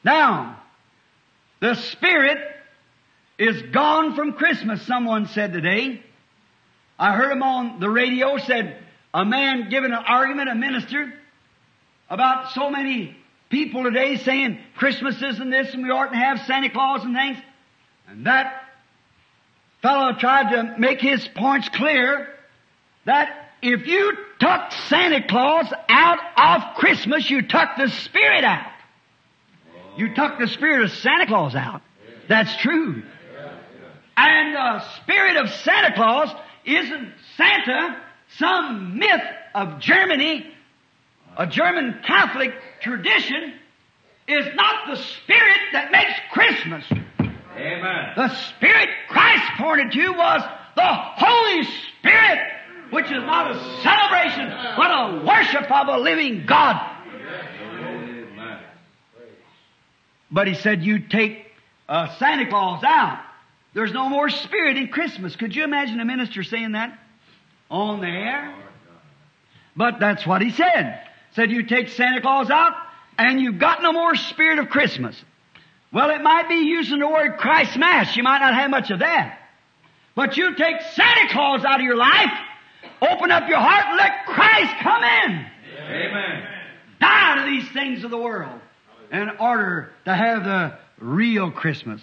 Now, the Spirit is gone from Christmas, someone said today. I heard him on the radio, said a man giving an argument, a minister, about so many people today saying Christmas isn't this and we oughtn't to have Santa Claus and things. And that fellow tried to make his points clear that if you took Santa Claus out of Christmas, you took the Spirit out. You took the Spirit of Santa Claus out. That's true. And the Spirit of Santa Claus isn't Santa, some myth of Germany, a German Catholic tradition, is not the Spirit that makes Christmas. Amen. The Spirit Christ pointed to was the Holy Spirit, which is not a celebration, but a worship of a living God. Amen. But he said, you take uh, Santa Claus out, there's no more Spirit in Christmas. Could you imagine a minister saying that on the air? But that's what he said. Said you take Santa Claus out, and you've got no more Spirit of Christmas. Well, it might be using the word Christ Mass. You might not have much of that. But you take Santa Claus out of your life, open up your heart, and let Christ come in. Amen. Die to these things of the world in order to have the real Christmas.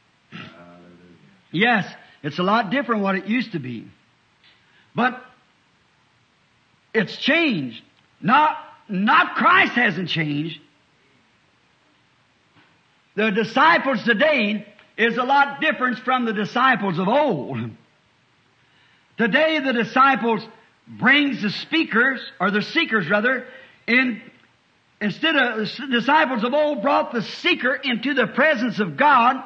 Yes, it's a lot different what it used to be. But it's changed. Not, not Christ hasn't changed. The disciples today is a lot different from the disciples of old. Today the disciples brings the speakers, or the seekers rather, in, instead of the disciples of old brought the seeker into the presence of God.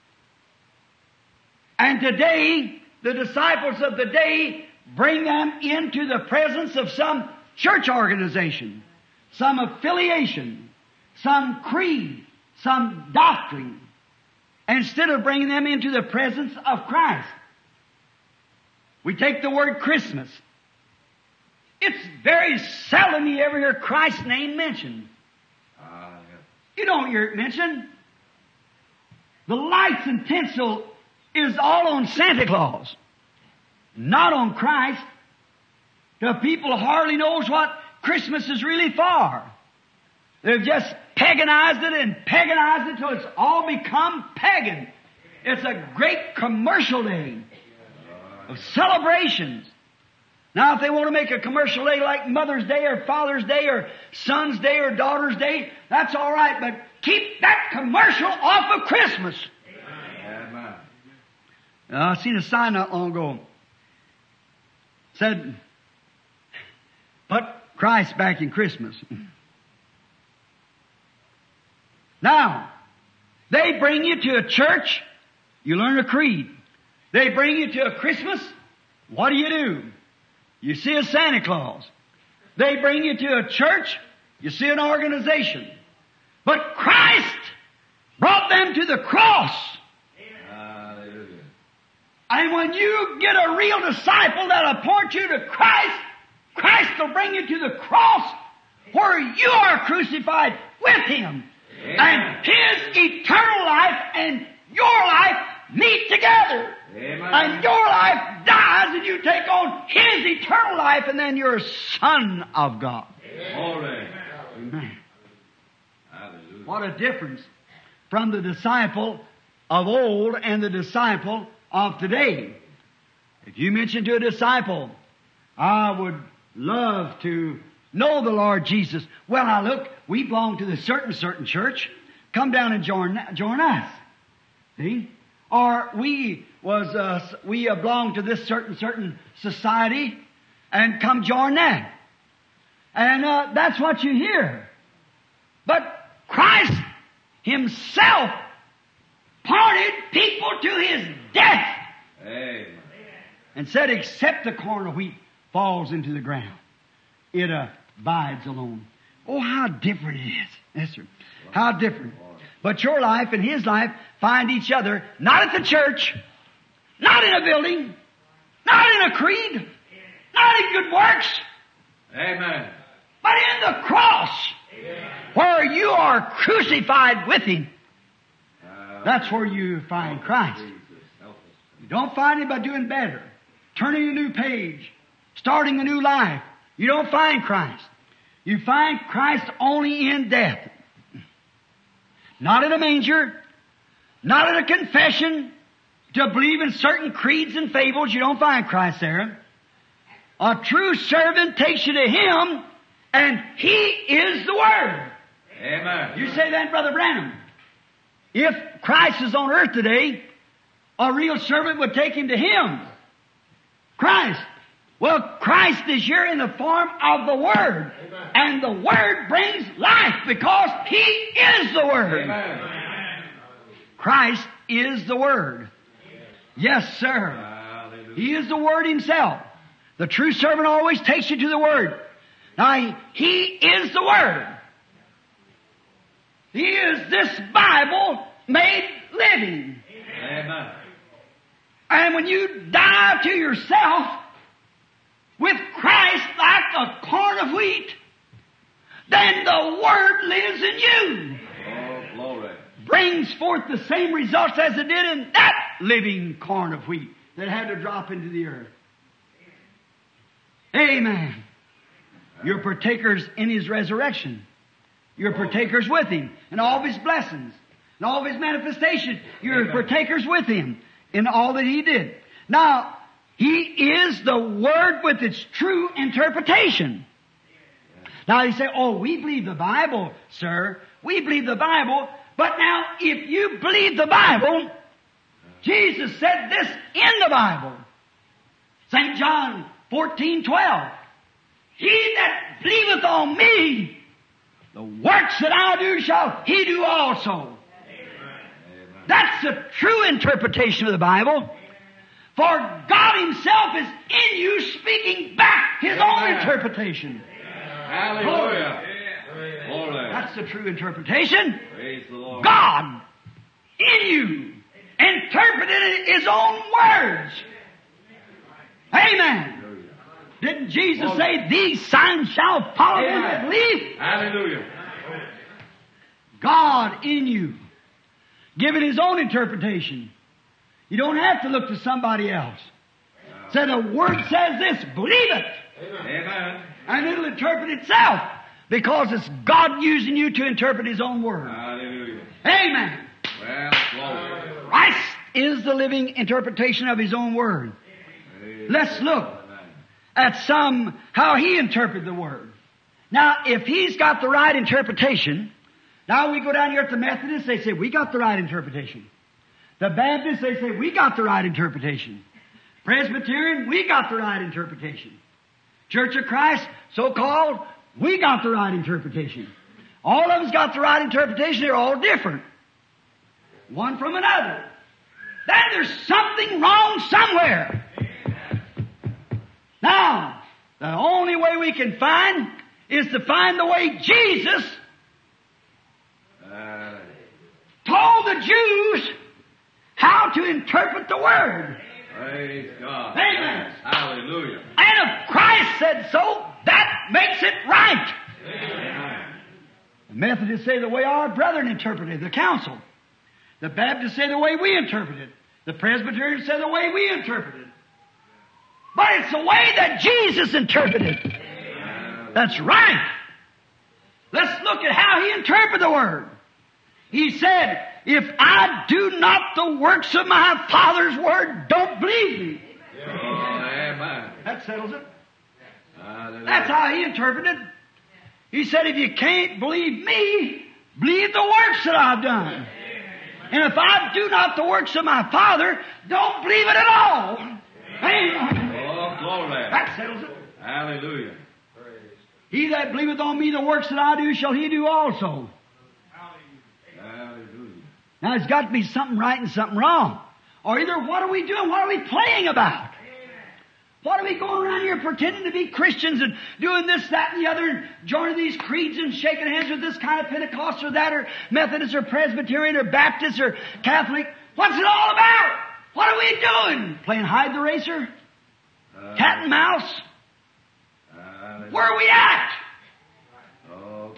And today, the disciples of the day bring them into the presence of some church organization, some affiliation, some creed, some doctrine, instead of bringing them into the presence of Christ. We take the word Christmas. It's very seldom you ever hear Christ's name mentioned. Uh, yeah. You don't hear it mentioned. The lights and tinsel is all on Santa Claus, not on Christ. The people hardly knows what Christmas is really for. They've just paganized it and paganized it till it's all become pagan. It's a great commercial day of celebrations. Now, if they want to make a commercial day like Mother's Day or Father's Day or Son's Day or Daughter's Day, that's all right, but keep that commercial off of Christmas. Amen. Uh, I seen a sign not long ago. Said, put Christ back in Christmas. Now, they bring you to a church, you learn a creed. They bring you to a Christmas, what do you do? You see a Santa Claus. They bring you to a church, you see an organization. But Christ brought them to the cross. Hallelujah. And when you get a real disciple that'll point you to Christ, Christ will bring you to the cross where you are crucified with Him. Amen. And His eternal life and your life meet together. Amen. And your life dies and you take on His eternal life and then you're a son of God. Glory. Amen. Hallelujah. What a difference from the disciple of old and the disciple of today. If you mention to a disciple, I would love to know the Lord Jesus. Well, now look, we belong to the certain, certain church. Come down and join, join us. See? Or we was, uh, we uh, belong to this certain, certain society and come join that. And, uh, that's what you hear. But Christ Himself pointed people to His death. Amen. And said, except the corn of wheat falls into the ground, it abides alone. Oh, how different it is. Yes, sir. How different. But your life and His life find each other, not at the church, not in a building, not in a creed, not in good works, Amen. but in the cross. Where you are crucified with Him, that's where you find Christ. You don't find Him by doing better, turning a new page, starting a new life. You don't find Christ. You find Christ only in death. Not in a manger, not in a confession, to believe in certain creeds and fables. You don't find Christ there. A true servant takes you to Him, and He is the Word. Amen. You say that, Brother Branham. If Christ is on earth today, a real servant would take him to Him. Christ. Well, Christ is here in the form of the Word. Amen. And the Word brings life because He is the Word. Amen. Christ is the Word. Yes, sir. Hallelujah. He is the Word Himself. The true servant always takes you to the Word. Now, He is the Word. He is this Bible made living. Amen. And when you die to yourself with Christ like a corn of wheat, then the Word lives in you. Oh, glory. Brings forth the same results as it did in that living corn of wheat that had to drop into the earth. Amen. You're partakers in His resurrection. You're partakers with Him in all of His blessings, in all of His manifestations. You're Amen. partakers with Him in all that He did. Now, He is the Word with its true interpretation. Now you say, oh, we believe the Bible, sir. We believe the Bible. But now, if you believe the Bible, Jesus said this in the Bible. Saint John fourteen twelve. He that believeth on me, the works that I do shall he do also. Amen. That's the true interpretation of the Bible. For God Himself is in you speaking back His Amen. own interpretation. Hallelujah. Glory. That's the true interpretation. Praise the Lord. God in you interpreted His own words. Amen. Didn't Jesus Glory. say, these signs shall follow them that Amen. believe? Hallelujah. God in you, giving His own interpretation. You don't have to look to somebody else. Say, the Word says this, believe it. Amen. And it'll interpret itself. Because it's God using you to interpret His own Word. Hallelujah. Amen. Well, glory. Christ is the living interpretation of His own Word. Let's look at some, how He interpreted the Word. Now, if He's got the right interpretation, now we go down here at the Methodists, they say, we got the right interpretation. The Baptists, they say, we got the right interpretation. Presbyterian, we got the right interpretation. Church of Christ, so-called, we got the right interpretation. All of us got the right interpretation. They're all different. One from another. Then there's something wrong somewhere. Now, the only way we can find is to find the way Jesus Uh, told the Jews how to interpret the Word. praise God. Amen. Hallelujah. And if Christ said so, that makes it right. Amen. The Methodists say the way our brethren interpreted the council. The Baptists say the way we interpret it. The Presbyterians say the way we interpret it. But it's the way that Jesus interpreted it. That's right. Let's look at how He interpreted the Word. He said, if I do not the works of my Father's Word, don't believe me. Oh, amen. That settles it. Hallelujah. That's how He interpreted it. He said, if you can't believe me, believe the works that I've done. And if I do not the works of my Father, don't believe it at all. Amen. Oh, glory. That settles it. Hallelujah. He that believeth on me, the works that I do, shall he do also. Hallelujah. Now, there's got to be something right and something wrong. Or either what are we doing? What are we playing about? What are we going around here pretending to be Christians and doing this, that, and the other, and joining these creeds and shaking hands with this kind of Pentecost or that, or Methodist or Presbyterian or Baptist or Catholic? What's it all about? What are we doing? Playing hide the racer? Uh, Cat and mouse? Hallelujah. Where are we at? Oh, God.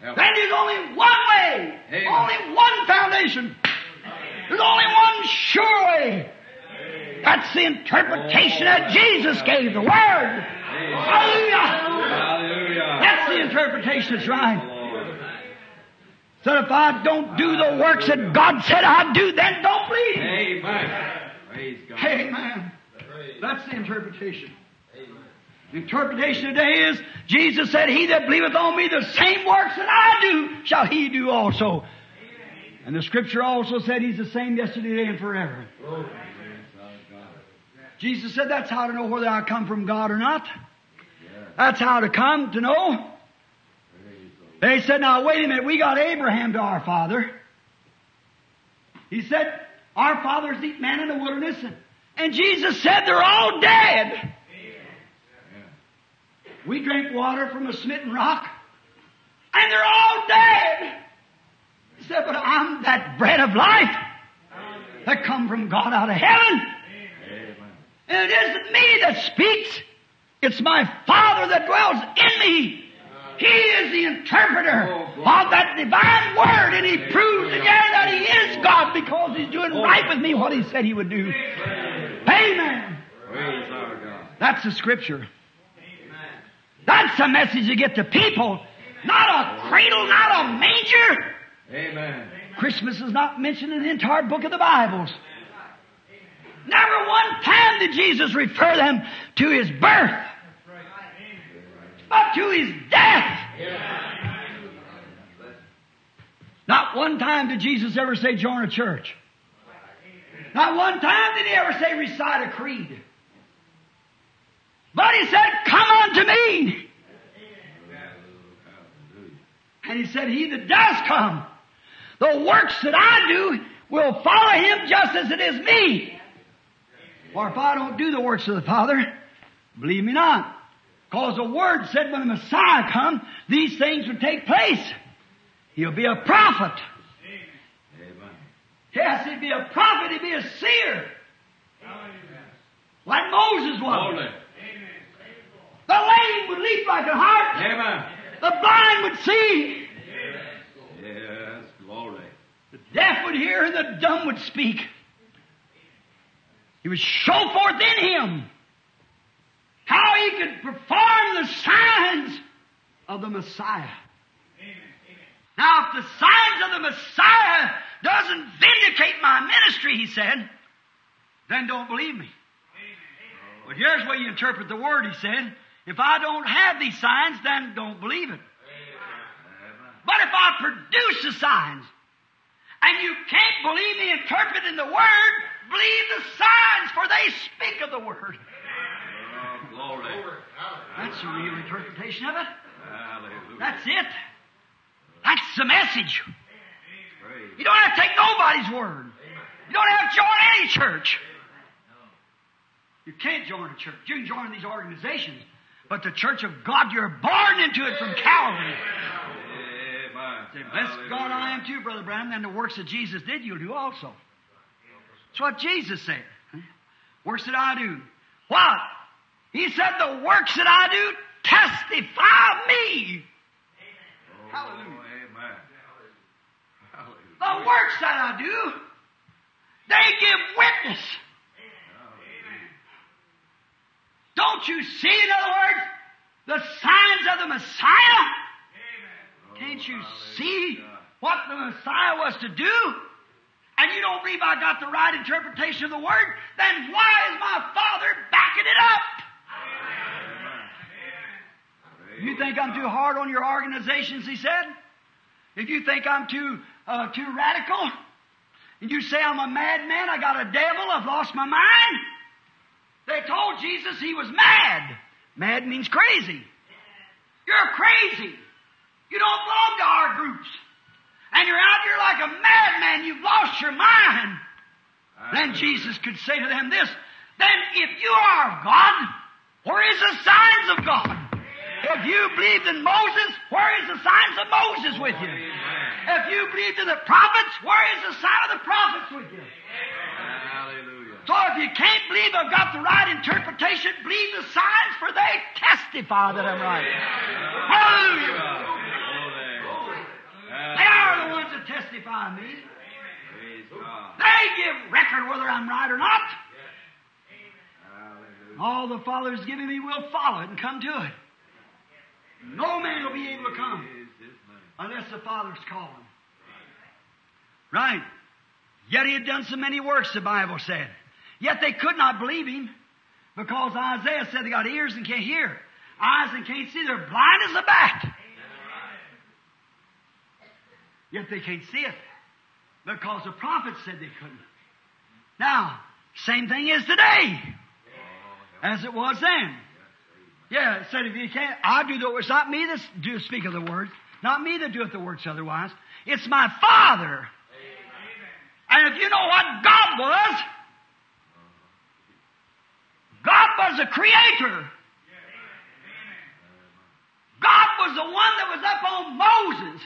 Help. Then there's only one way, Amen. only one foundation. There's only one sure way. That's the interpretation that Jesus gave, the Word. Hallelujah. Hallelujah. That's the interpretation that's right. So if I don't do the works that God said I'd do, then don't believe. Amen. Praise God. Amen. That's the interpretation. The interpretation today is, Jesus said, He that believeth on me, the same works that I do, shall he do also. And the Scripture also said He's the same yesterday, today, and forever. Jesus said that's how to know whether I come from God or not. That's how to come to know. They said, now wait a minute, we got Abraham to our father. He said, our fathers eat manna in the wilderness. And Jesus said they're all dead. We drank water from a smitten rock. And they're all dead. He said, but I'm that bread of life that come from God out of heaven. And it isn't me that speaks. It's my Father that dwells in me. He is the interpreter of that divine Word, and He proves again that He is God because He's doing right with me what He said He would do. Amen. Praise our God. That's the Scripture. That's the message you get to people. Not a cradle, not a manger. Amen. Christmas is not mentioned in the entire book of the Bibles. Never one time did Jesus refer them to His birth, but to His death. Not one time did Jesus ever say join a church. Not one time did He ever say recite a creed. But He said, come unto me. And He said, he that does come, the works that I do will follow him just as it is me. For if I don't do the works of the Father, believe me not. Because the Word said when the Messiah come, these things would take place. He'll be a prophet. Amen. Yes, he'd be a prophet, he'd be a seer. Like Moses was. Holy. The lame would leap like a hart. Amen. The blind would see. Yes, glory. The deaf would hear and the dumb would speak. He would show forth in him how he could perform the signs of the Messiah. Now, if the signs of the Messiah doesn't vindicate my ministry, he said, then don't believe me. But here's where you interpret the Word, he said. If I don't have these signs, then don't believe it. But if I produce the signs, and you can't believe me interpreting the Word, believe the signs, for they speak of the Word. Oh, glory. That's the real interpretation of it. Hallelujah. That's it. That's the message. Praise. You don't have to take nobody's word. You don't have to join any church. You can't join a church. You can join these organizations. But the church of God, you're born into it from Calvary. Amen. Say, bless God, I am too, Brother Branham. And the works that Jesus did, you'll do also. That's what Jesus said. Works that I do. What? He said, the works that I do testify of me. Oh, Hallelujah. Amen. Hallelujah. The works that I do, they give witness. Don't you see, in other words, the signs of the Messiah? Can't you see what the Messiah was to do? And you don't believe I got the right interpretation of the Word? Then why is my Father backing it up? You think I'm too hard on your organizations, he said? If you think I'm too uh, too radical, and you say I'm a madman, I got a devil, I've lost my mind. They told Jesus he was mad. Mad means crazy. You're crazy. You don't belong to our groups. And you're out here like a madman. You've lost your mind. Then Jesus could say to them this, then if you are of God, where is the signs of God? If you believed in Moses, where is the signs of Moses with you? If you believed in the prophets, where is the sign of the prophets with you? Hallelujah. So if you can't believe I've got the right interpretation, believe the signs, for they testify that I'm right. Hallelujah. that testify of me. Praise God. They give record whether I'm right or not. Hallelujah. All the Father has given me will follow it and come to it. No man will be able to come Praise His name. unless the Father's calling. Right. Yet He had done so many works, the Bible said. Yet they could not believe Him because Isaiah said they got ears and can't hear, eyes and can't see, they're blind as a bat. Yet they can't see it because the prophets said they couldn't. Now, same thing is today as it was then. Yeah, it said if you can't, I do the works. It's not me that do speak of the words. Not me that doeth the works otherwise. It's my Father. And if you know what God was, God was a creator. God was the one that was up on Moses.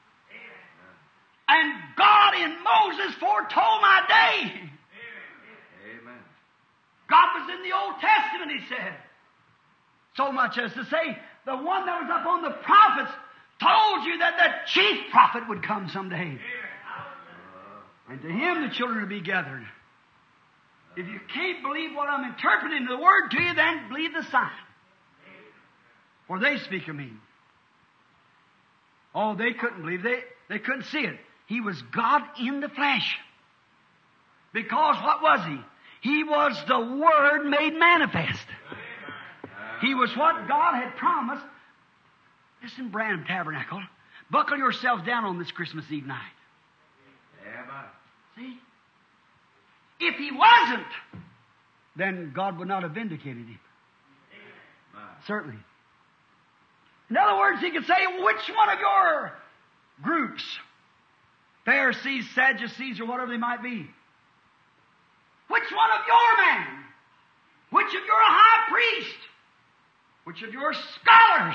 And God in Moses foretold my day. Amen. God was in the Old Testament, he said. So much as to say, the one that was up on the prophets told you that the chief prophet would come someday. And to him the children would be gathered. If you can't believe what I'm interpreting the word to you, then believe the sign. For they speak of me. Oh, they couldn't believe. They, they couldn't see it. He was God in the flesh. Because what was He? He was the Word made manifest. He was what God had promised. Listen, Branham Tabernacle, buckle yourselves down on this Christmas Eve night. See? If He wasn't, then God would not have vindicated Him. Certainly. In other words, He could say, which one of your groups, Pharisees, Sadducees, or whatever they might be, which one of your men, which of your high priest, which of your scholars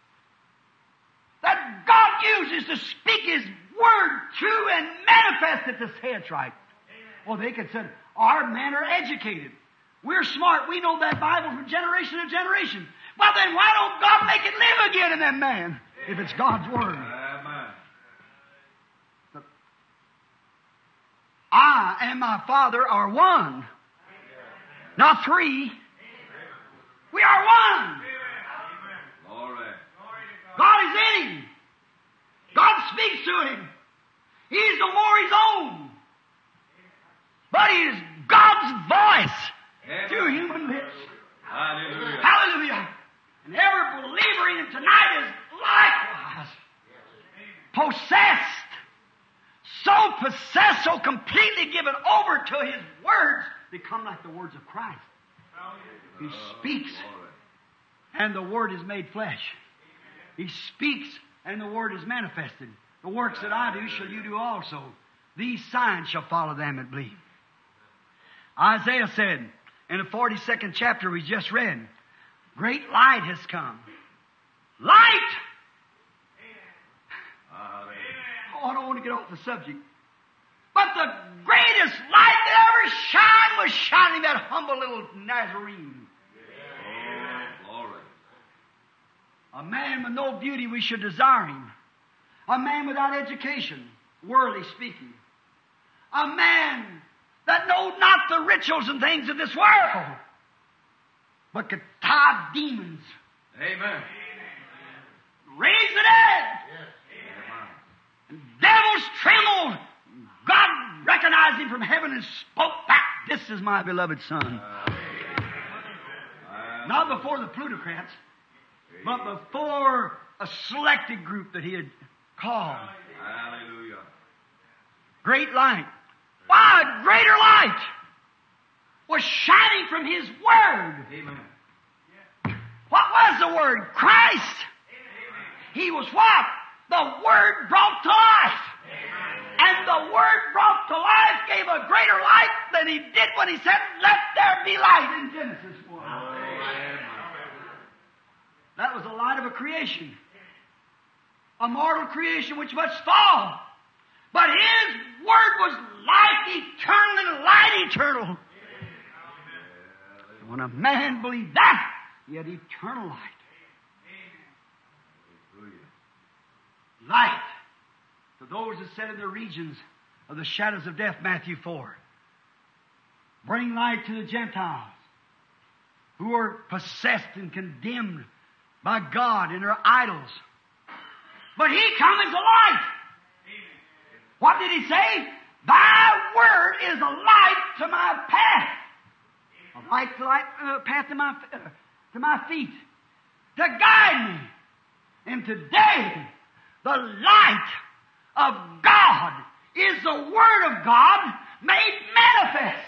that God uses to speak His word true and manifest it to say it's right. Well, they could say, our men are educated. We're smart. We know that Bible from generation to generation. Well, then why don't God make it live again in them man if it's God's word? Amen. I and my Father are one. Not three. We are one. Glory. God is in Him. God speaks to Him. He's no more His own. But He is God's voice to human lips. Hallelujah. Hallelujah. And every believer in Him tonight is likewise possessed. So possessed, so completely given over to His words, become like the words of Christ. He speaks, and the Word is made flesh. He speaks, and the Word is manifested. The works that I do shall you do also. These signs shall follow them that believe. Isaiah said in the forty-second chapter we just read, great light has come. Light! Oh, I don't want to get off the subject. But the greatest light that ever shined was shining that humble little Nazarene. Glory. A man with no beauty, we should desire him. A man without education, worldly speaking. A man that knowed not the rituals and things of this world, but could tie demons, Amen. raise the dead, and devils trembled. God recognized him from heaven and spoke back, this is my beloved Son. Not before the plutocrats, but before a selected group that he had called. Hallelujah. Great light. Why, a greater light was shining from His Word. Amen. What was the Word? Christ. He was what? The Word brought to life. And the Word brought to life gave a greater light than He did when He said, let there be light in Genesis one. That was the light of a creation. A mortal creation which must fall. But His Word was life eternal and light eternal. And when a man believed that, he had eternal light. Light to those that sit in the regions of the shadows of death, Matthew four. Bring light to the Gentiles who are possessed and condemned by God and their idols. But He come as a light. What did He say? Thy word is a light to my path. A light to light, uh, path to my, uh, to my feet. To guide me. And today, the light of God is the Word of God made manifest.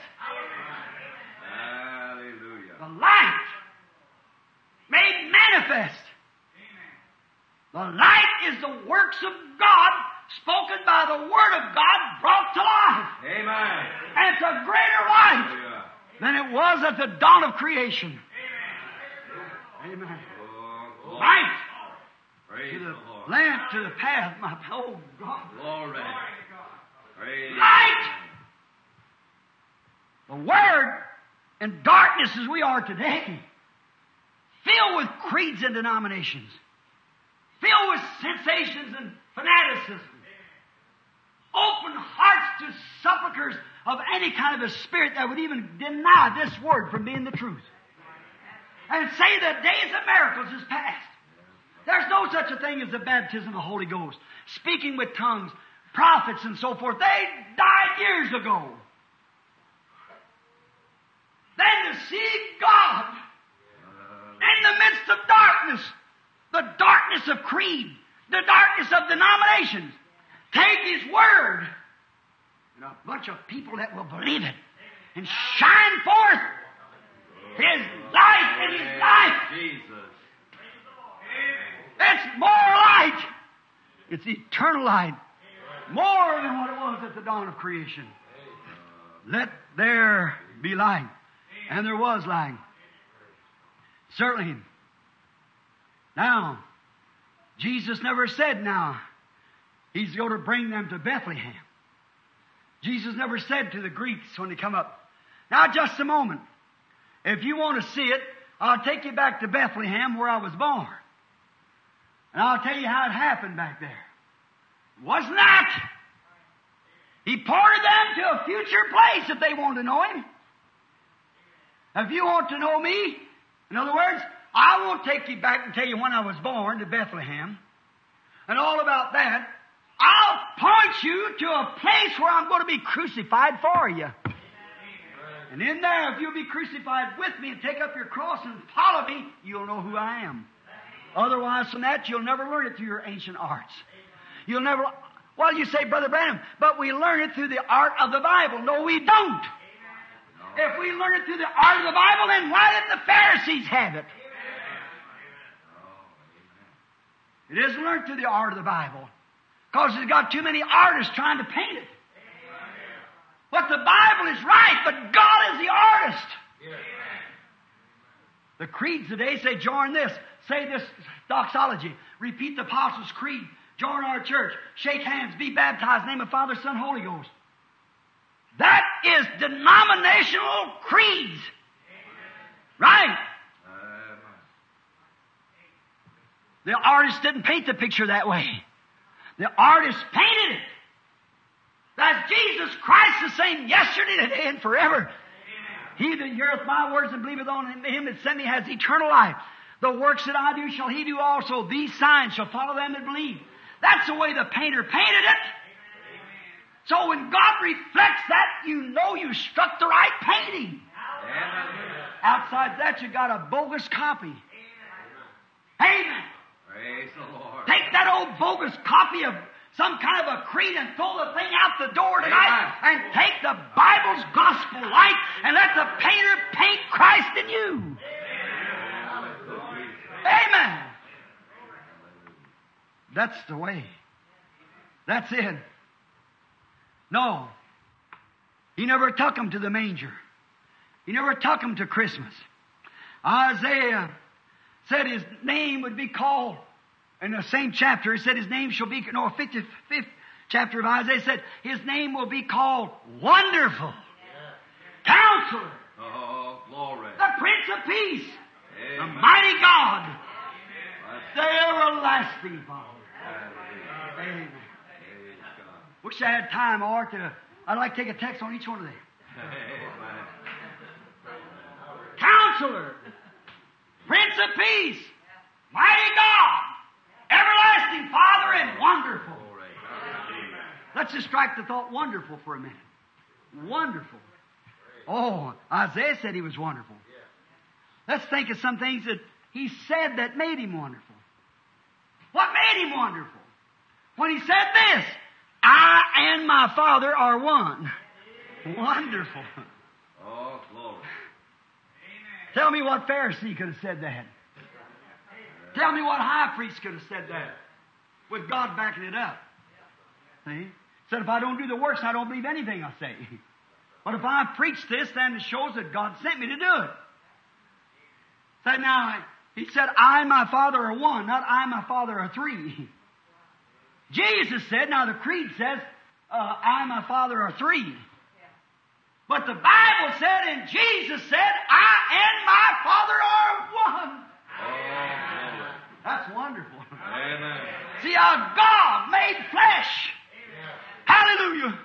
Hallelujah. The light made manifest. The light is the works of God spoken by the Word of God brought to life. Amen. And it's a greater light Hallelujah. than it was at the dawn of creation. Amen. Oh, glory. Light Praise to the the Lord. lamp to the path, my oh God. Glory. Praise Light! The Word in darkness as we are today, filled with creeds and denominations, filled with sensations and fanaticism, open hearts to sepulchres of any kind of a spirit that would even deny this Word from being the truth. And say the days of miracles is past. There's no such a thing as the baptism of the Holy Ghost. Speaking with tongues, prophets and so forth. They died years ago. Then to see God in the midst of darkness, the darkness of creed, the darkness of denominations, take His Word and a bunch of people that will believe it and shine forth His light and His life. Jesus. It's more light. It's eternal light. More than what it was at the dawn of creation. Let there be light. And there was light. Certainly. Now, Jesus never said now He's going to bring them to Bethlehem. Jesus never said to the Greeks when they come up, now just a moment. If you want to see it, I'll take you back to Bethlehem where I was born. And I'll tell you how it happened back there. It wasn't that. He pointed them to a future place if they wanted to know Him. If you want to know me, in other words, I won't take you back and tell you when I was born to Bethlehem and all about that. I'll point you to a place where I'm going to be crucified for you. And in there, if you'll be crucified with me and take up your cross and follow me, you'll know who I am. Otherwise from that, you'll never learn it through your ancient arts. You'll never... Well, you say, Brother Branham, but we learn it through the art of the Bible. No, we don't. If we learn it through the art of the Bible, then why didn't the Pharisees have it? It isn't learned through the art of the Bible. Because it's got too many artists trying to paint it. But the Bible is right, but God is the artist. The creeds today say, join this, say this doxology, repeat the Apostles' Creed, join our church, shake hands, be baptized in the name of Father, Son, Holy Ghost. That is denominational creeds. Right? The artist didn't paint the picture that way. The artist painted it. That's Jesus Christ the same yesterday, today, and forever. He that heareth my words and believeth on Him that sent me has eternal life. The works that I do shall he do also. These signs shall follow them that believe. That's the way the painter painted it. So when God reflects that, you know you struck the right painting. Outside that, you got a bogus copy. Amen. Praise the Lord. Take that old bogus copy of some kind of a creed and throw the thing out the door tonight, Amen. and take the Bible's gospel light and let the painter paint Christ in you. Amen. That's the way. That's it. No. He never took them to the manger. He never took them to Christmas. Isaiah said His name would be called, in the same chapter, He said His name shall be, no, fifty-fifth chapter of Isaiah said, His name will be called Wonderful, Counselor, Oh, glory. the Prince of Peace, the Amen. Mighty God, the Everlasting Father. Amen. Wish I had time, or to, I'd like to take a text on each one of them. Counselor, Prince of Peace, Mighty God, Everlasting Father, and Wonderful. Let's just strike the thought wonderful for a minute. Wonderful. Oh, Isaiah said he was wonderful. Let's think of some things that he said that made him wonderful. What made him wonderful? When he said this, I and my Father are one. Wonderful. Oh, glory. Tell me what Pharisee could have said that. Tell me what high priest could have said that. With God backing it up. See? Said, if I don't do the works, I don't believe anything I say. But if I preach this, then it shows that God sent me to do it. Said, now, he said, I and my Father are one, not I and my Father are three. Jesus said, now the creed says, uh, I and my Father are three. But the Bible said, and Jesus said, I and my Father are one. Oh, that's wonderful. Amen. See how God made flesh. Hallelujah.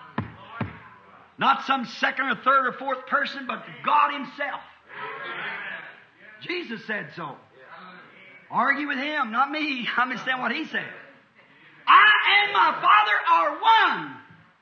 Not some second or third or fourth person, but God Himself. Jesus said so. Argue with Him, not me. I understand what He said. I and my Father are one.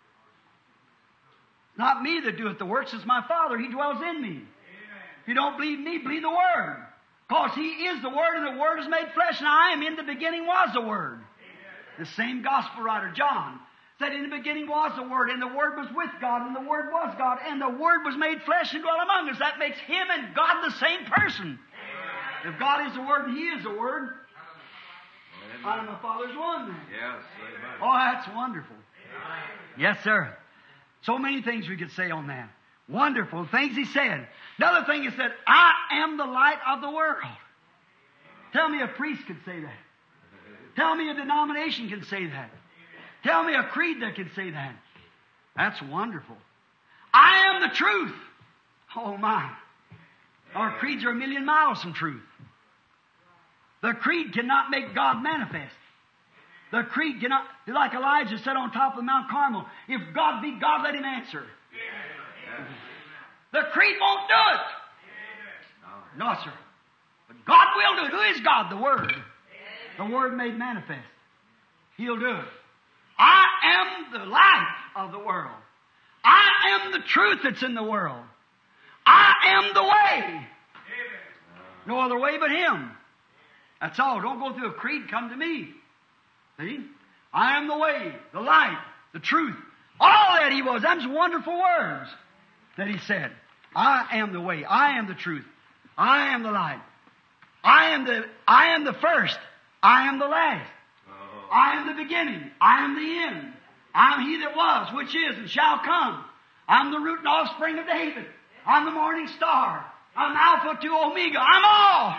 Not me that doeth the works, it's my Father. He dwells in me. If you don't believe me, believe the Word. Because He is the Word, and the Word is made flesh, and I am in the beginning was the Word. The same Gospel writer, John, said in the beginning was the Word, and the Word was with God, and the Word was God, and the Word was made flesh and dwelt among us. That makes Him and God the same person. If God is the Word and He is the Word, I and my Father's one. Yes, amen. Oh, that's wonderful. Yes, sir. So many things we could say on that. Wonderful things He said. Another thing He said, I am the light of the world. Tell me a priest could say that. Tell me a denomination can say that. Tell me a creed that can say that. That's wonderful. I am the truth. Oh my. Our creeds are a million miles from truth. The creed cannot make God manifest. The creed cannot, like Elijah said on top of Mount Carmel, if God be God, let Him answer. The creed won't do it. No, sir. But God will do it. Who is God? The Word. The Word made manifest. He'll do it. I am the light of the world. I am the truth that's in the world. I am the way. No other way but Him. That's all. Don't go through a creed. Come to me. See? I am the way, the light, the truth. All that He was. That's wonderful words that He said. I am the way. I am the truth. I am the light. I am the, I am the first. I am the last. I am the beginning. I am the end. I am He that was, which is, and shall come. I'm the root and offspring of David. I'm the morning star. I'm Alpha to Omega. I'm all.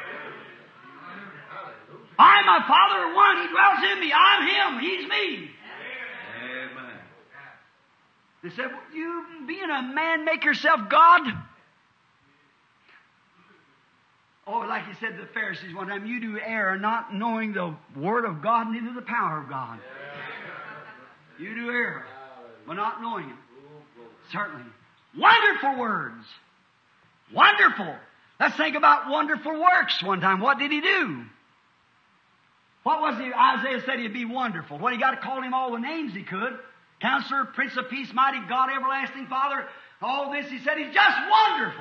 I and my Father are one. He dwells in me. I'm Him. He's me. Amen. They said, well, you being a man, make yourself God? Oh, like He said to the Pharisees one time, you do err, not knowing the Word of God, neither the power of God. You do err, but not knowing Him. Certainly. Wonderful words. Wonderful. Let's think about wonderful works one time. What did He do? What was it? Isaiah said He'd be wonderful. When He got to call Him all the names He could. Counselor, Prince of Peace, Mighty God, Everlasting Father. All this He said He's just wonderful.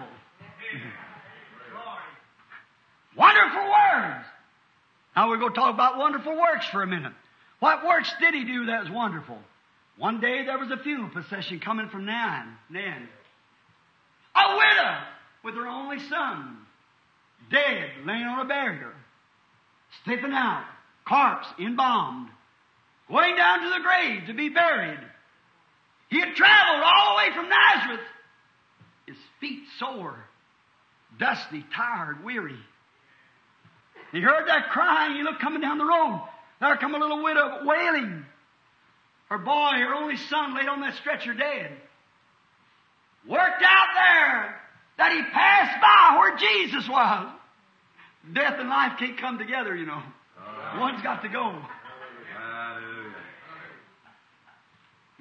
Wonderful words. Now we're going to talk about wonderful works for a minute. What works did He do that was wonderful? One day there was a funeral procession coming from Nain. Nain. A widow with her only son, dead, laying on a barrier, slipping out, corpse embalmed, going down to the grave to be buried. He had traveled all the way from Nazareth, his feet sore, dusty, tired, weary. He heard that crying. He looked coming down the road. There come a little widow wailing. Her boy, her only son, laid on that stretcher dead. Worked out there that he passed by where Jesus was. Death and life can't come together, you know. One's got to go.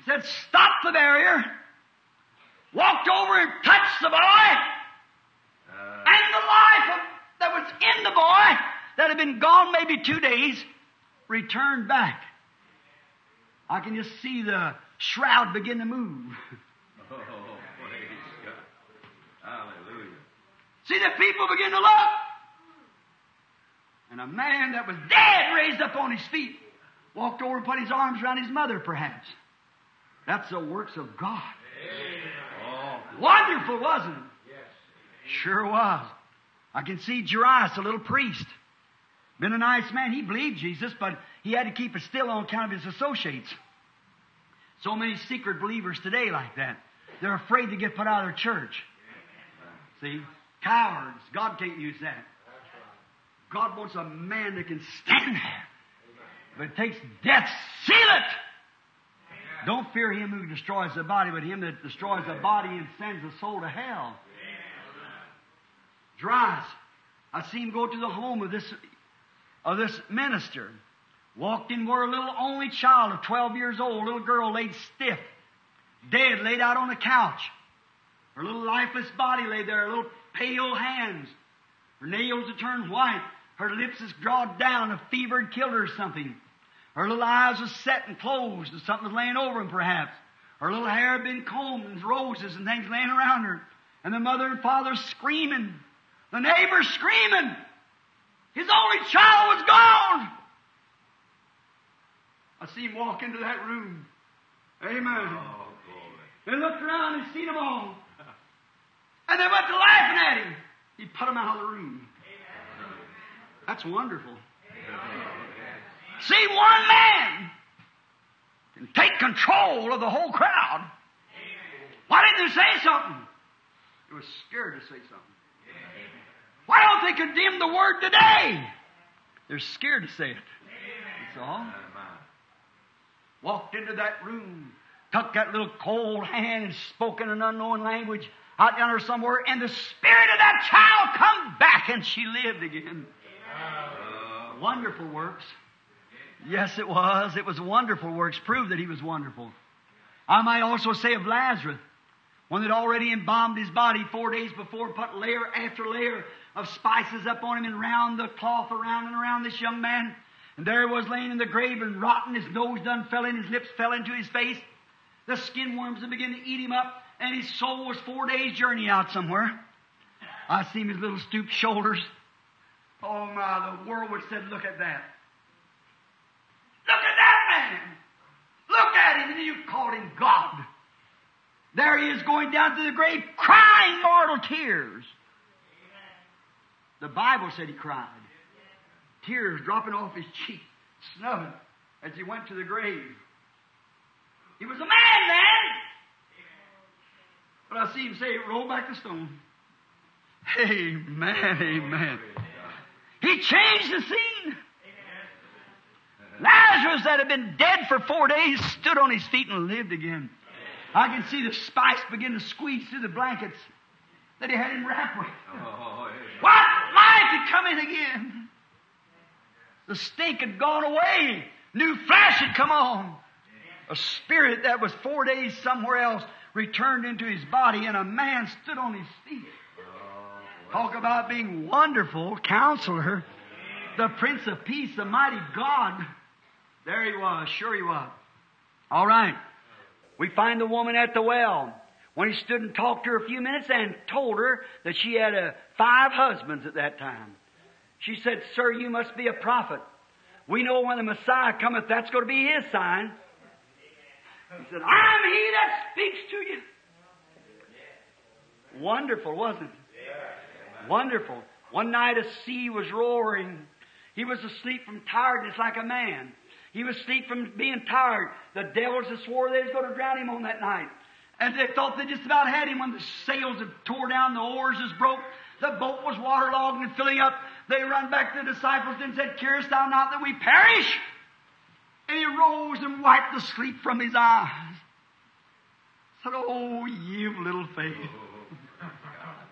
said, stop the barrier, walked over and touched the boy, uh, and the life of, that was in the boy, that had been gone maybe two days, returned back. I can just see the shroud begin to move. Oh, praise God. Hallelujah. See the people begin to look. And a man that was dead raised up on his feet, walked over and put his arms around his mother, perhaps. That's the works of God. Oh. Wonderful, wasn't it? Yes. Sure was. I can see Jairus, a little priest. Been a nice man. He believed Jesus, but he had to keep it still on account of his associates. So many secret believers today like that. They're afraid to get put out of their church. See? Cowards. God can't use that. God wants a man that can stand there. If it takes death, seal it! Don't fear him who destroys the body, but him that destroys the body and sends the soul to hell. Jairus, I see him go to the home of this of this minister. Walked in where a little only child of twelve years old, little girl laid stiff, dead, laid out on a couch. Her little lifeless body lay there, her little pale hands. Her nails had turned white. Her lips was drawn down. A fever had killed her or something. Her little eyes was set and closed, and something was laying over them perhaps. Her little hair had been combed, and roses and things laying around her. And the mother and father screaming. The neighbors screaming. His only child was gone. I see him walk into that room. Amen. Oh, they looked around and seen them all. And they went to laughing at him. He put them out of the room. That's wonderful. See, one man can take control of the whole crowd. Why didn't they say something? They were scared to say something. Why don't they condemn the word today? They're scared to say it. That's all. Walked into that room, took that little cold hand and spoke in an unknown language out yonder somewhere, and the spirit of that child come back and she lived again. Uh, wonderful works. Yes, it was. It was wonderful works. Proved that he was wonderful. I might also say of Lazarus, one that already embalmed his body four days before, put layer after layer of spices up on him and round the cloth around and around this young man. And there he was laying in the grave and rotten. His nose done fell in, his lips fell into his face. The skin worms had begun to eat him up, and his soul was four days' journey out somewhere. I see him, his little stooped shoulders. Oh my, the world would have said, look at that. Look at that man. Look at him, and you called him God. There he is going down to the grave, crying mortal tears. The Bible said he cried. Tears dropping off his cheek, snubbing as he went to the grave. He was a man then. But I see him say, roll back the stone. Amen, amen. He changed the scene. Lazarus, that had been dead for four days, stood on his feet and lived again. I can see the spice begin to squeeze through the blankets that he had him wrapped with. What life had come in again. The stink had gone away. New flesh had come on. A spirit that was four days somewhere else returned into his body, and a man stood on his feet. Talk about being wonderful. Counselor. The Prince of Peace, the mighty God. There he was. Sure he was. All right. We find the woman at the well. When he stood and talked to her a few minutes and told her that she had uh, five husbands at that time. She said, sir, you must be a prophet. We know when the Messiah cometh, that's going to be his sign. He said, I'm he that speaks to you. Wonderful, wasn't it? Wonderful. One night a sea was roaring. He was asleep from tiredness like a man. He was asleep from being tired. The devils had swore they was going to drown him on that night. And they thought they just about had him when the sails had tore down, the oars was broke, the boat was waterlogged and filling up. They run back to the disciples and said, carest thou not that we perish? And he rose and wiped the sleep from his eyes. Said, oh, ye of little faith.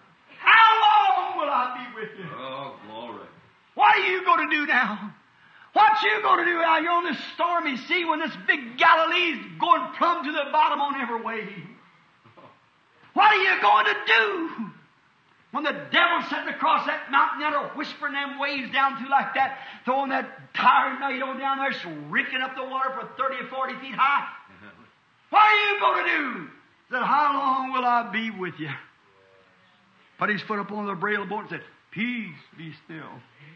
How long will I be with you? Oh, glory. What are you going to do now? What you going to do out here on this stormy sea when this big Galilee's going plumb to the bottom on every wave? What are you going to do? When the devil's sitting across that mountain there, whispering them waves down through like that, throwing that tornado down there, ripping up the water for thirty or forty feet high. What are you going to do? He said, how long will I be with you? Put his foot up on the braille of the boat and said, peace, be still.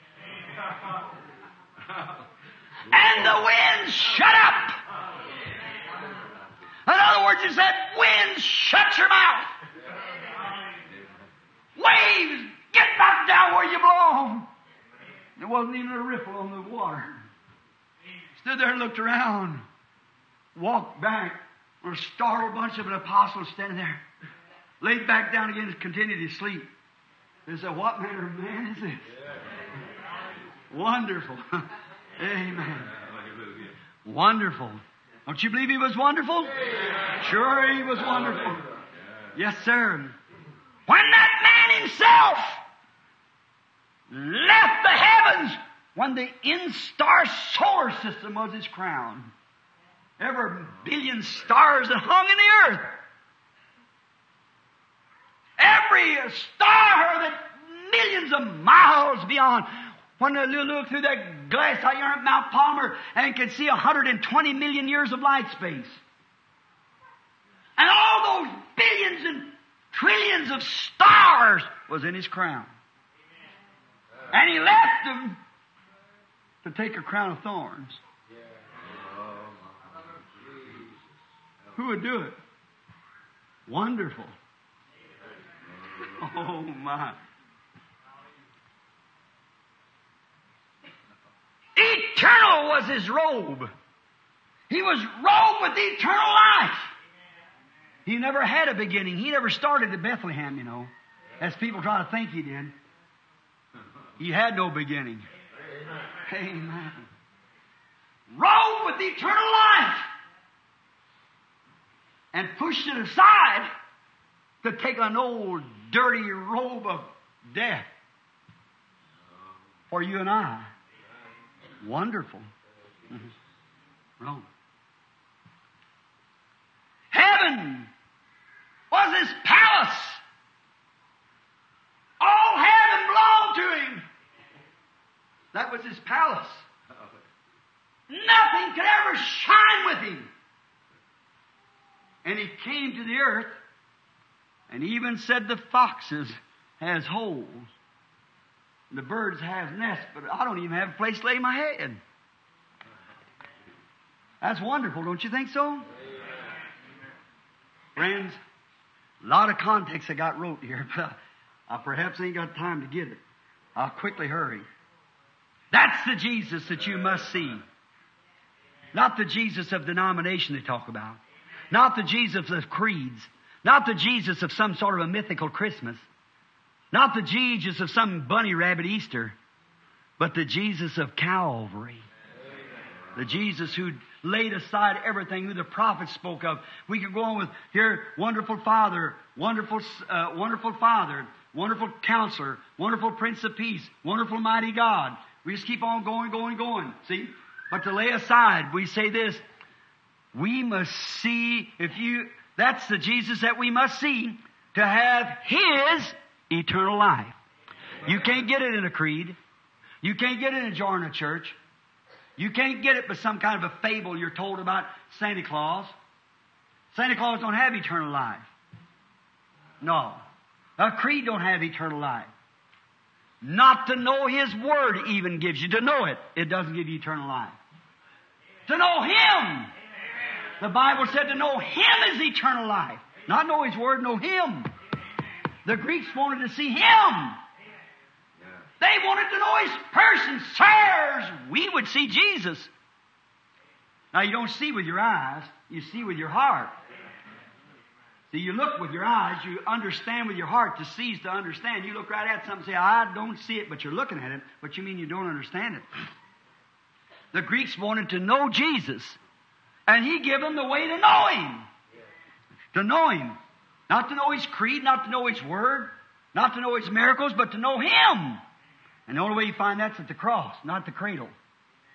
And the wind shut up. In other words, he said, wind, shut your mouth. Waves, get back down where you belong. There wasn't even a ripple on the water. Stood there and looked around. Walked back. A startled bunch of an apostles standing there. Laid back down again and continued to sleep. They said, what manner of man is this? Wonderful. Amen. Wonderful. Don't you believe he was wonderful? Sure, he was wonderful. Yes, sir. When that man himself left the heavens, when the in-star solar system was his crown, every billion stars that hung in the earth, every star that millions of miles beyond, when you look through that glass out here at Mount Palmer and can see one hundred twenty million years of light space. And all those billions and trillions of stars was in his crown. And he left them to take a crown of thorns. Who would do it? Wonderful. Oh, my. Eternal was his robe. He was robed with eternal life. He never had a beginning. He never started at Bethlehem, you know, as people try to think he did. He had no beginning. Amen. Robed with eternal life. And pushed it aside to take an old dirty robe of death for you and I. Wonderful. Mm-hmm. Wrong. Heaven was his palace. All heaven belonged to him. That was his palace. Nothing could ever shine with him. And he came to the earth and even said the foxes has holes. And the birds have nests, but I don't even have a place to lay my head. That's wonderful, don't you think so? Friends, a lot of context I got wrote here, but I perhaps ain't got time to get it. I'll quickly hurry. That's the Jesus that you must see. Not the Jesus of denomination they talk about. Not the Jesus of creeds. Not the Jesus of some sort of a mythical Christmas. Not the Jesus of some bunny rabbit Easter. But the Jesus of Calvary. The Jesus who laid aside everything who the prophets spoke of. We could go on with here, wonderful Father, wonderful, uh, wonderful Father, wonderful Counselor, wonderful Prince of Peace, wonderful Mighty God. We just keep on going, going, going. See? But to lay aside, we say this. We must see, if you, that's the Jesus that we must see to have His eternal life. You can't get it in a creed. You can't get it in joining a church. You can't get it by some kind of a fable you're told about Santa Claus. Santa Claus don't have eternal life. No. A creed don't have eternal life. Not to know His Word even gives you. To know it, it doesn't give you eternal life. To know Him. The Bible said to know Him is eternal life. Not know His Word, know Him. The Greeks wanted to see Him. They wanted to know His person. Sirs, we would see Jesus. Now you don't see with your eyes, you see with your heart. See, you look with your eyes, you understand with your heart. To see is to understand. You look right at something and say, I don't see it, but you're looking at it, but you mean you don't understand it. The Greeks wanted to know Jesus. And He gave them the way to know Him. To know Him. Not to know His creed, not to know His Word, not to know His miracles, but to know Him. And the only way you find that's at the cross, not the cradle.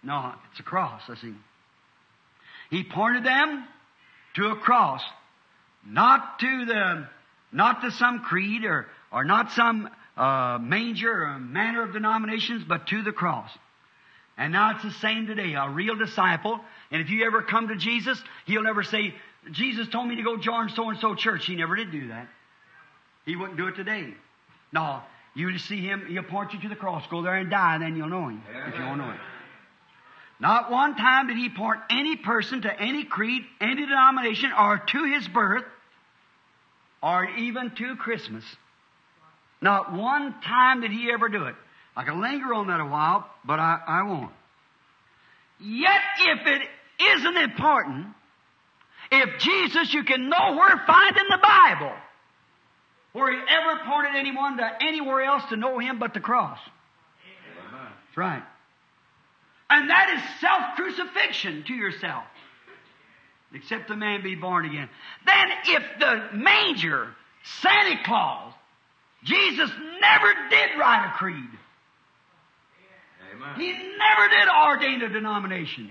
No, it's a cross, I see. He pointed them to a cross, not to the, not to some creed or, or not some uh, manger or manner of denominations, but to the cross. And now it's the same today. A real disciple, and if you ever come to Jesus, He'll never say, Jesus told me to go join so-and-so church. He never did do that. He wouldn't do it today. No, you see Him, He'll point you to the cross. Go there and die, and then you'll know Him, if you won't know Him. Not one time did He point any person to any creed, any denomination, or to His birth, or even to Christmas. Not one time did He ever do it. I can linger on that a while, but I, I won't. Yet, if it isn't important, if Jesus you can nowhere find in the Bible where He ever pointed anyone to anywhere else to know Him but the cross. Amen. That's right. And that is self-crucifixion to yourself. Except the man be born again. Then if the manger, Santa Claus, Jesus never did write a creed. Amen. He never did ordain a denomination.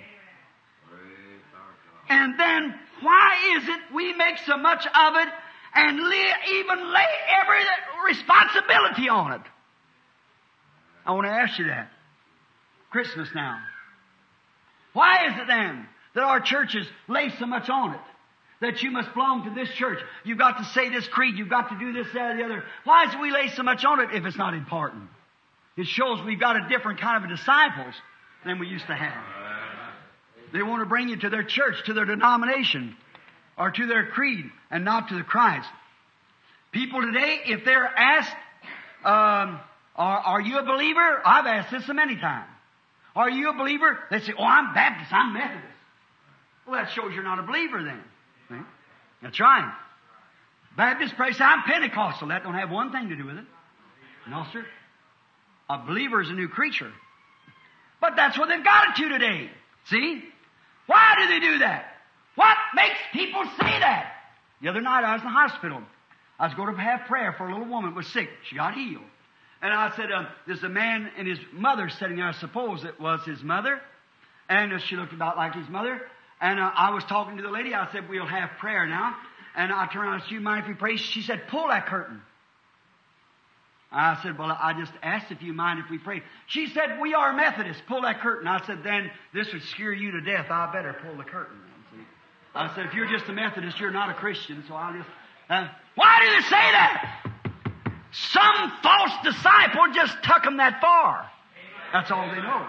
And then why is it we make so much of it and lay, even lay every responsibility on it? I want to ask you that. Christmas now. Why is it then that our churches lay so much on it? That you must belong to this church. You've got to say this creed. You've got to do this, that, or the other. Why is it we lay so much on it if it's not important? It shows we've got a different kind of a disciples than we used to have. They want to bring you to their church, to their denomination, or to their creed, and not to the Christ. People today, if they're asked, um, are, are you a believer? I've asked this so many times. Are you a believer? They say, oh, I'm Baptist, I'm Methodist. Well, that shows you're not a believer then. See? That's right. Baptist, praise, I'm Pentecostal. That don't have one thing to do with it. No, sir. A believer is a new creature. But that's what they've got it to today. See? Why do they do that? What makes people say that? The other night I was in the hospital. I was going to have prayer for a little woman who was sick. She got healed. And I said, uh, there's a man and his mother sitting there. I suppose it was his mother. And uh, she looked about like his mother. And uh, I was talking to the lady. I said, we'll have prayer now. And I turned around and said, do you mind if we pray? She said, pull that curtain. I said, well, I just asked if you mind if we pray. She said, we are Methodists. Pull that curtain. I said, then this would scare you to death. I better pull the curtain. See? I said, if you're just a Methodist, you're not a Christian. So I'll just... Uh, why do they say that? Some false disciple just took them that far. That's all they know.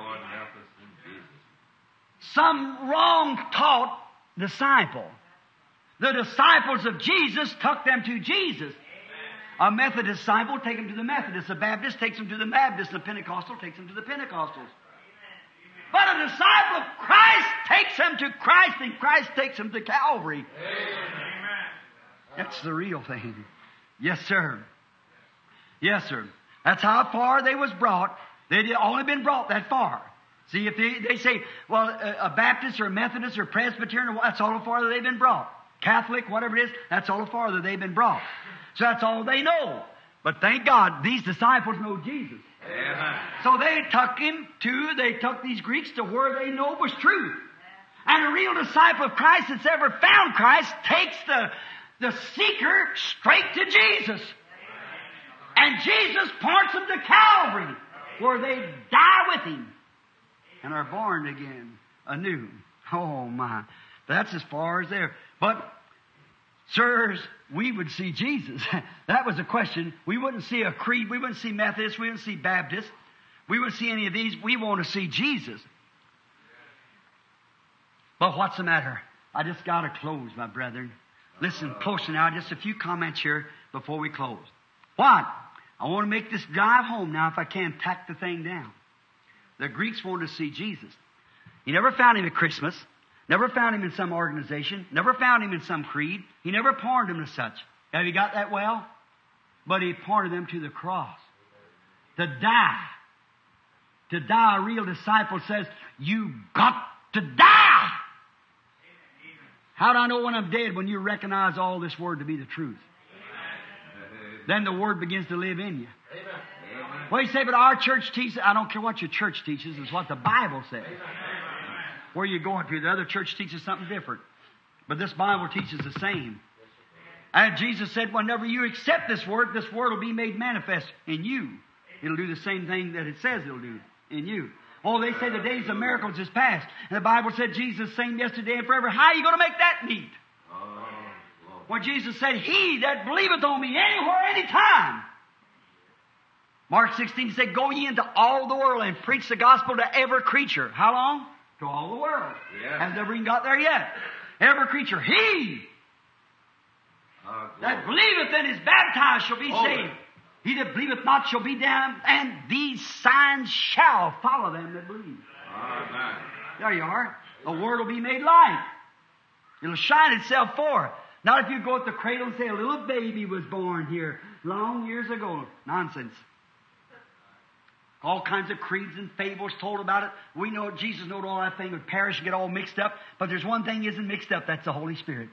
Some wrong taught disciple. The disciples of Jesus took them to Jesus. A Methodist disciple takes them to the Methodists. A Baptist takes them to the Baptists. A Pentecostal takes them to the Pentecostals. But a disciple of Christ takes them to Christ, and Christ takes them to Calvary. That's the real thing. Yes, sir. Yes, sir. That's how far they was brought. They'd only been brought that far. See, if they, they say, well, a, a Baptist or a Methodist or a Presbyterian, that's all the farther they've been brought. Catholic, whatever it is, that's all the farther they've been brought. So that's all they know. But thank God, these disciples know Jesus. Amen. So they took him to, they took these Greeks to where they know was truth. And a real disciple of Christ that's ever found Christ takes the, the seeker straight to Jesus. And Jesus points them to Calvary, where they die with Him and are born again anew. Oh my. That's as far as there. But, sirs, we would see Jesus. That was a question. We wouldn't see a creed. We wouldn't see Methodists. We wouldn't see Baptists. We wouldn't see any of these. We want to see Jesus. But what's the matter? I just got to close, my brethren. Listen closely now. Just a few comments here before we close. What? I want to make this drive home now if I can tack the thing down. The Greeks wanted to see Jesus. He never found Him at Christmas. Never found Him in some organization. Never found Him in some creed. He never pointed them to such. Have you got that well? But He pointed them to the cross. To die. To die, a real disciple says, you got to die. How do I know when I'm dead? When you recognize all this Word to be the truth. Then the Word begins to live in you. Amen. Well, you say, but our church teaches. I don't care what your church teaches. It's what the Bible says. Where you going to? The other church teaches something different. But this Bible teaches the same. And Jesus said, whenever you accept this word, this word will be made manifest in you. It'll do the same thing that it says it'll do in you. Oh, they say the days of miracles is past. And the Bible said Jesus is the same yesterday and forever. How are you going to make that neat? When Jesus said, he that believeth on me anywhere, anytime. Mark sixteen said, go ye into all the world and preach the gospel to every creature. How long? To all the world. Yeah. Hasn't ever even got there yet. Every creature. He uh, that believeth and is baptized shall be Holy. saved. He that believeth not shall be damned, and these signs shall follow them that believe. Amen. There you are. The word will be made light. It'll shine itself forth. Not if you go at the cradle and say, a little baby was born here long years ago. Nonsense. All kinds of creeds and fables told about it. We know Jesus knowed all that thing would perish and get all mixed up. But there's one thing isn't mixed up. That's the Holy Spirit.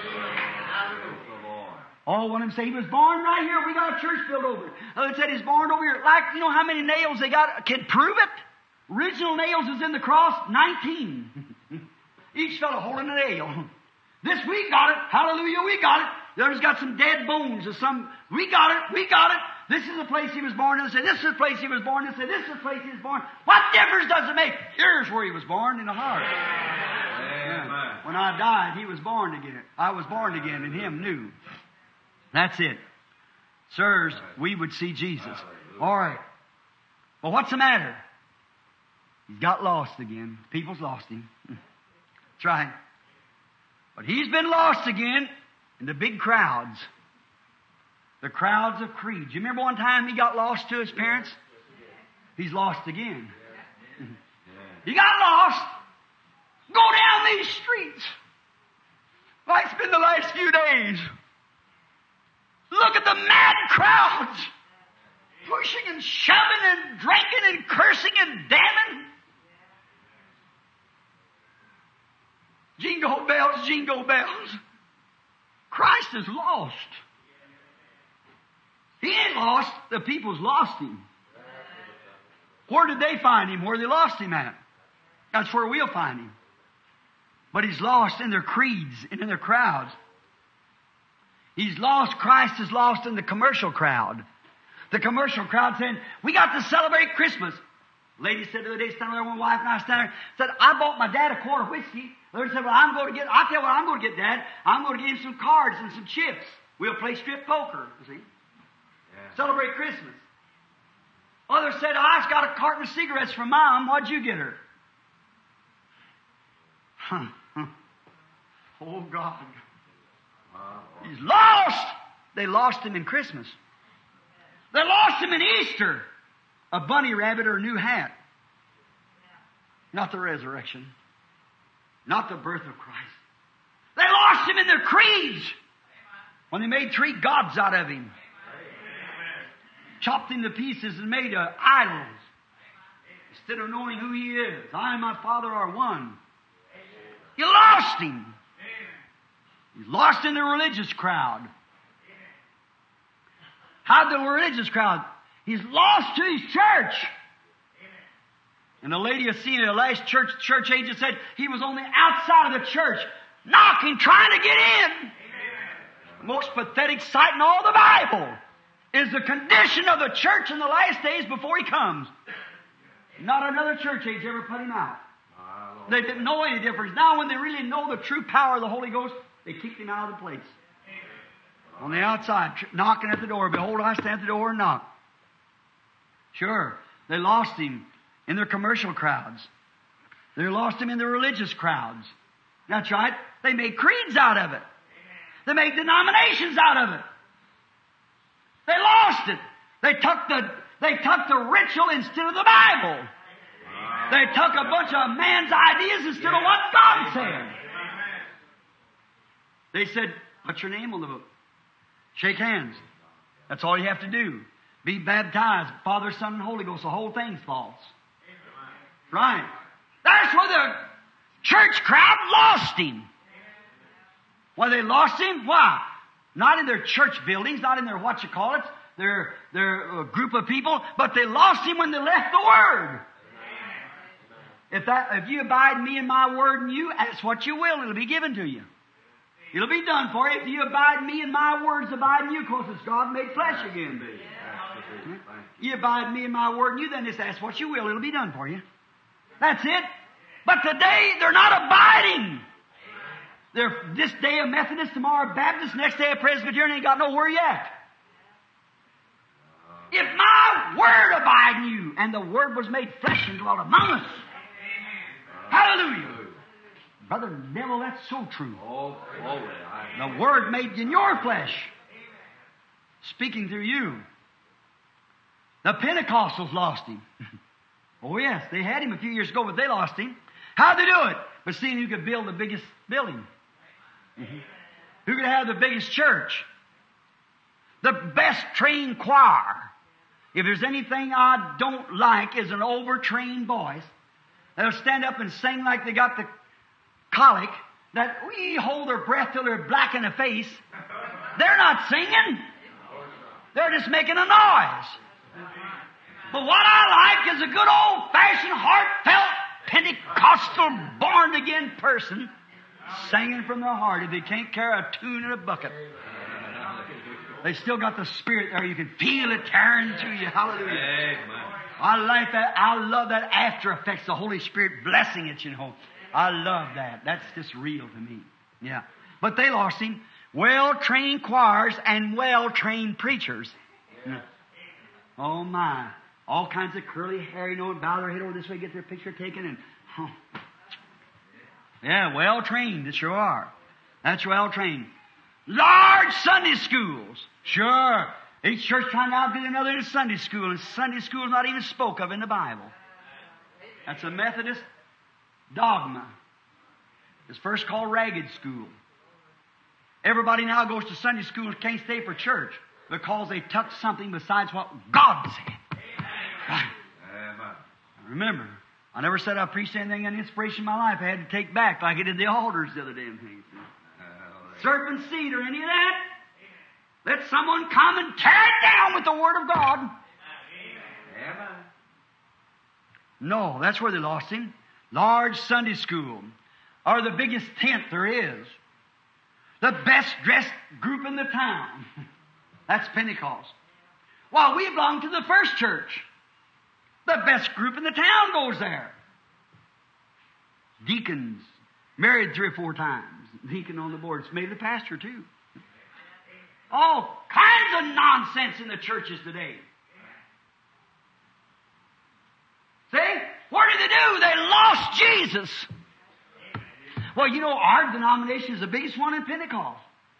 Oh, one of them say he was born right here. We got a church built over it. Other said he's born over here. Like, you know how many nails they got? Can prove it? Original nails is in the cross. nineteen. Each fellow holding a nail. This we got it. Hallelujah, we got it. The other's got some dead bones or some. We got it. We got it. This is the place he was born. And they say, this is the place he was born. And they say, this is the place he was born. What difference does it make? Here's where he was born, in the heart. Yeah. When I died, he was born again. I was born again, and him knew. That's it. Sirs, we would see Jesus. All right. Well, what's the matter? He's got lost again. People's lost him. That's right. But he's been lost again in the big crowds. The crowds of creeds. You remember one time he got lost to his parents? He's lost again. He got lost. Go down these streets. Like it's been the last few days. Look at the mad crowds. Pushing and shoving and drinking and cursing and damning. Jingle bells, jingle bells. Christ is lost. He ain't lost. The people's lost him. Where did they find him? Where they lost him at? That's where we'll find him. But he's lost in their creeds and in their crowds. He's lost. Christ is lost in the commercial crowd. The commercial crowd saying, we got to celebrate Christmas. Lady said the other day, standing there, one wife and I standing there, said, I bought my dad a quart of whiskey. The other said, well, I'm going to get, I'll tell you what I'm going to get, Dad. I'm going to get him some cards and some chips. We'll play strip poker, you see. Yeah. Celebrate Christmas. Other said, I just got a carton of cigarettes from Mom. What'd you get her? Huh. huh. Oh, God. He's lost. They lost him in Christmas. They lost him in Easter. A bunny rabbit or a new hat. Not the resurrection. Not the birth of Christ. They lost him in their creeds. When they made three gods out of him. Chopped him to pieces and made uh, idols. Instead of knowing who he is. I and my Father are one. You lost him. He's lost in the religious crowd. How'd the religious crowd? He's lost to his church. And the lady of seen the last church church agent said he was on the outside of the church, knocking, trying to get in. The most pathetic sight in all the Bible is the condition of the church in the last days before he comes. Not another church age ever put him out. They didn't know any difference. Now when they really know the true power of the Holy Ghost, they kicked him out of the place. On the outside, knocking at the door. Behold, I stand at the door and knock. Sure, they lost him in their commercial crowds. They lost him in their religious crowds. That's right. They made creeds out of it. They made denominations out of it. They lost it. They took the, they took the ritual instead of the Bible. They took a bunch of man's ideas instead of what God said. They said, put your name on the book. Shake hands. That's all you have to do. Be baptized, Father, Son, and Holy Ghost. The whole thing's false. Right. That's where the church crowd lost him. Why they lost him? Why? Not in their church buildings, not in their what you call it, their, their uh, group of people, but they lost Him when they left the Word. If that, if you abide in me and my Word in you, ask what you will, it'll be given to you. It'll be done for you. If you abide in me and my words abide in you, of course it's God made flesh again, baby. You abide in me and my word in you, then just ask what you will. It'll be done for you. That's it. But today, they're not abiding. They're this day a Methodist, tomorrow a Baptist, next day a Presbyterian, ain't got nowhere yet. If my word abide in you, and the word was made flesh and dwelt among us. Hallelujah. Brother Neville, that's so true. Oh, oh, the Word made in your flesh, speaking through you. The Pentecostals lost Him. Oh yes, they had Him a few years ago, but they lost Him. How'd they do it? By seeing who could build the biggest building. Mm-hmm. Who could have the biggest church. The best trained choir. If there's anything I don't like is an overtrained voice that'll stand up and sing like they got the colic, that we hold their breath till they're black in the face. They're not singing. They're just making a noise. But what I like is a good old-fashioned, heartfelt, Pentecostal, born-again person singing from their heart. If they can't carry a tune in a bucket, they still got the Spirit there. You can feel it tearing through you. Hallelujah. I like that. I love that after effects, the Holy Spirit blessing it, you know. I love that. That's just real to me. Yeah. But they lost Him. Well-trained choirs and well-trained preachers. Yeah. Oh my. All kinds of curly hair, you know, bow their head over this way, get their picture taken, and oh. Yeah, well-trained, they sure are. That's well-trained. Large Sunday schools. Sure. Each church trying to outdo another in Sunday school, and Sunday school is not even spoke of in the Bible. That's a Methodist dogma. It's first called ragged school. Everybody now goes to Sunday school and can't stay for church because they took something besides what God said. Right. Remember, I never said I preached anything on inspiration in my life I had to take back like I did the altars the other damn thing. Serpent seed or any of that. Let someone come and tear it down with the Word of God. No, that's where they lost Him. Large Sunday school, or the biggest tent there is. The best dressed group in the town. That's Pentecost. Well, we belong to the first church. The best group in the town goes there. Deacons, married three or four times. Deacon on the board. It's maybe the pastor too. All kinds of nonsense in the churches today. See? What did they do? They lost Jesus. Well, you know, our denomination is the biggest one in Pentecost.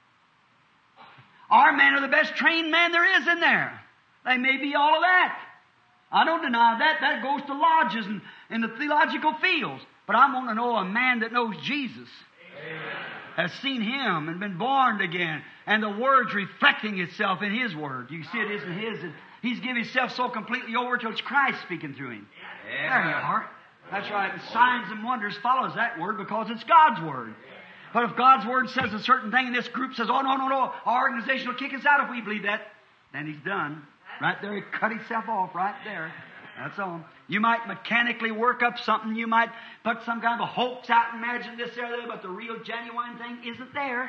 Our men are the best trained men there is in there. They may be all of that. I don't deny that. That goes to lodges and in the theological fields. But I want to know a man that knows Jesus. Amen. Has seen Him and been born again. And the Word's reflecting itself in His Word. You see it isn't His. He's given Himself so completely over till it's Christ speaking through Him. Yeah. There you are. That's right. And signs and wonders follows that Word because it's God's Word. But if God's Word says a certain thing and this group says, oh, no, no, no, our organization will kick us out if we believe that, then He's done. Right there, He cut Himself off right there. That's all. You might mechanically work up something. You might put some kind of a hoax out and imagine this or that, but the real genuine thing isn't there.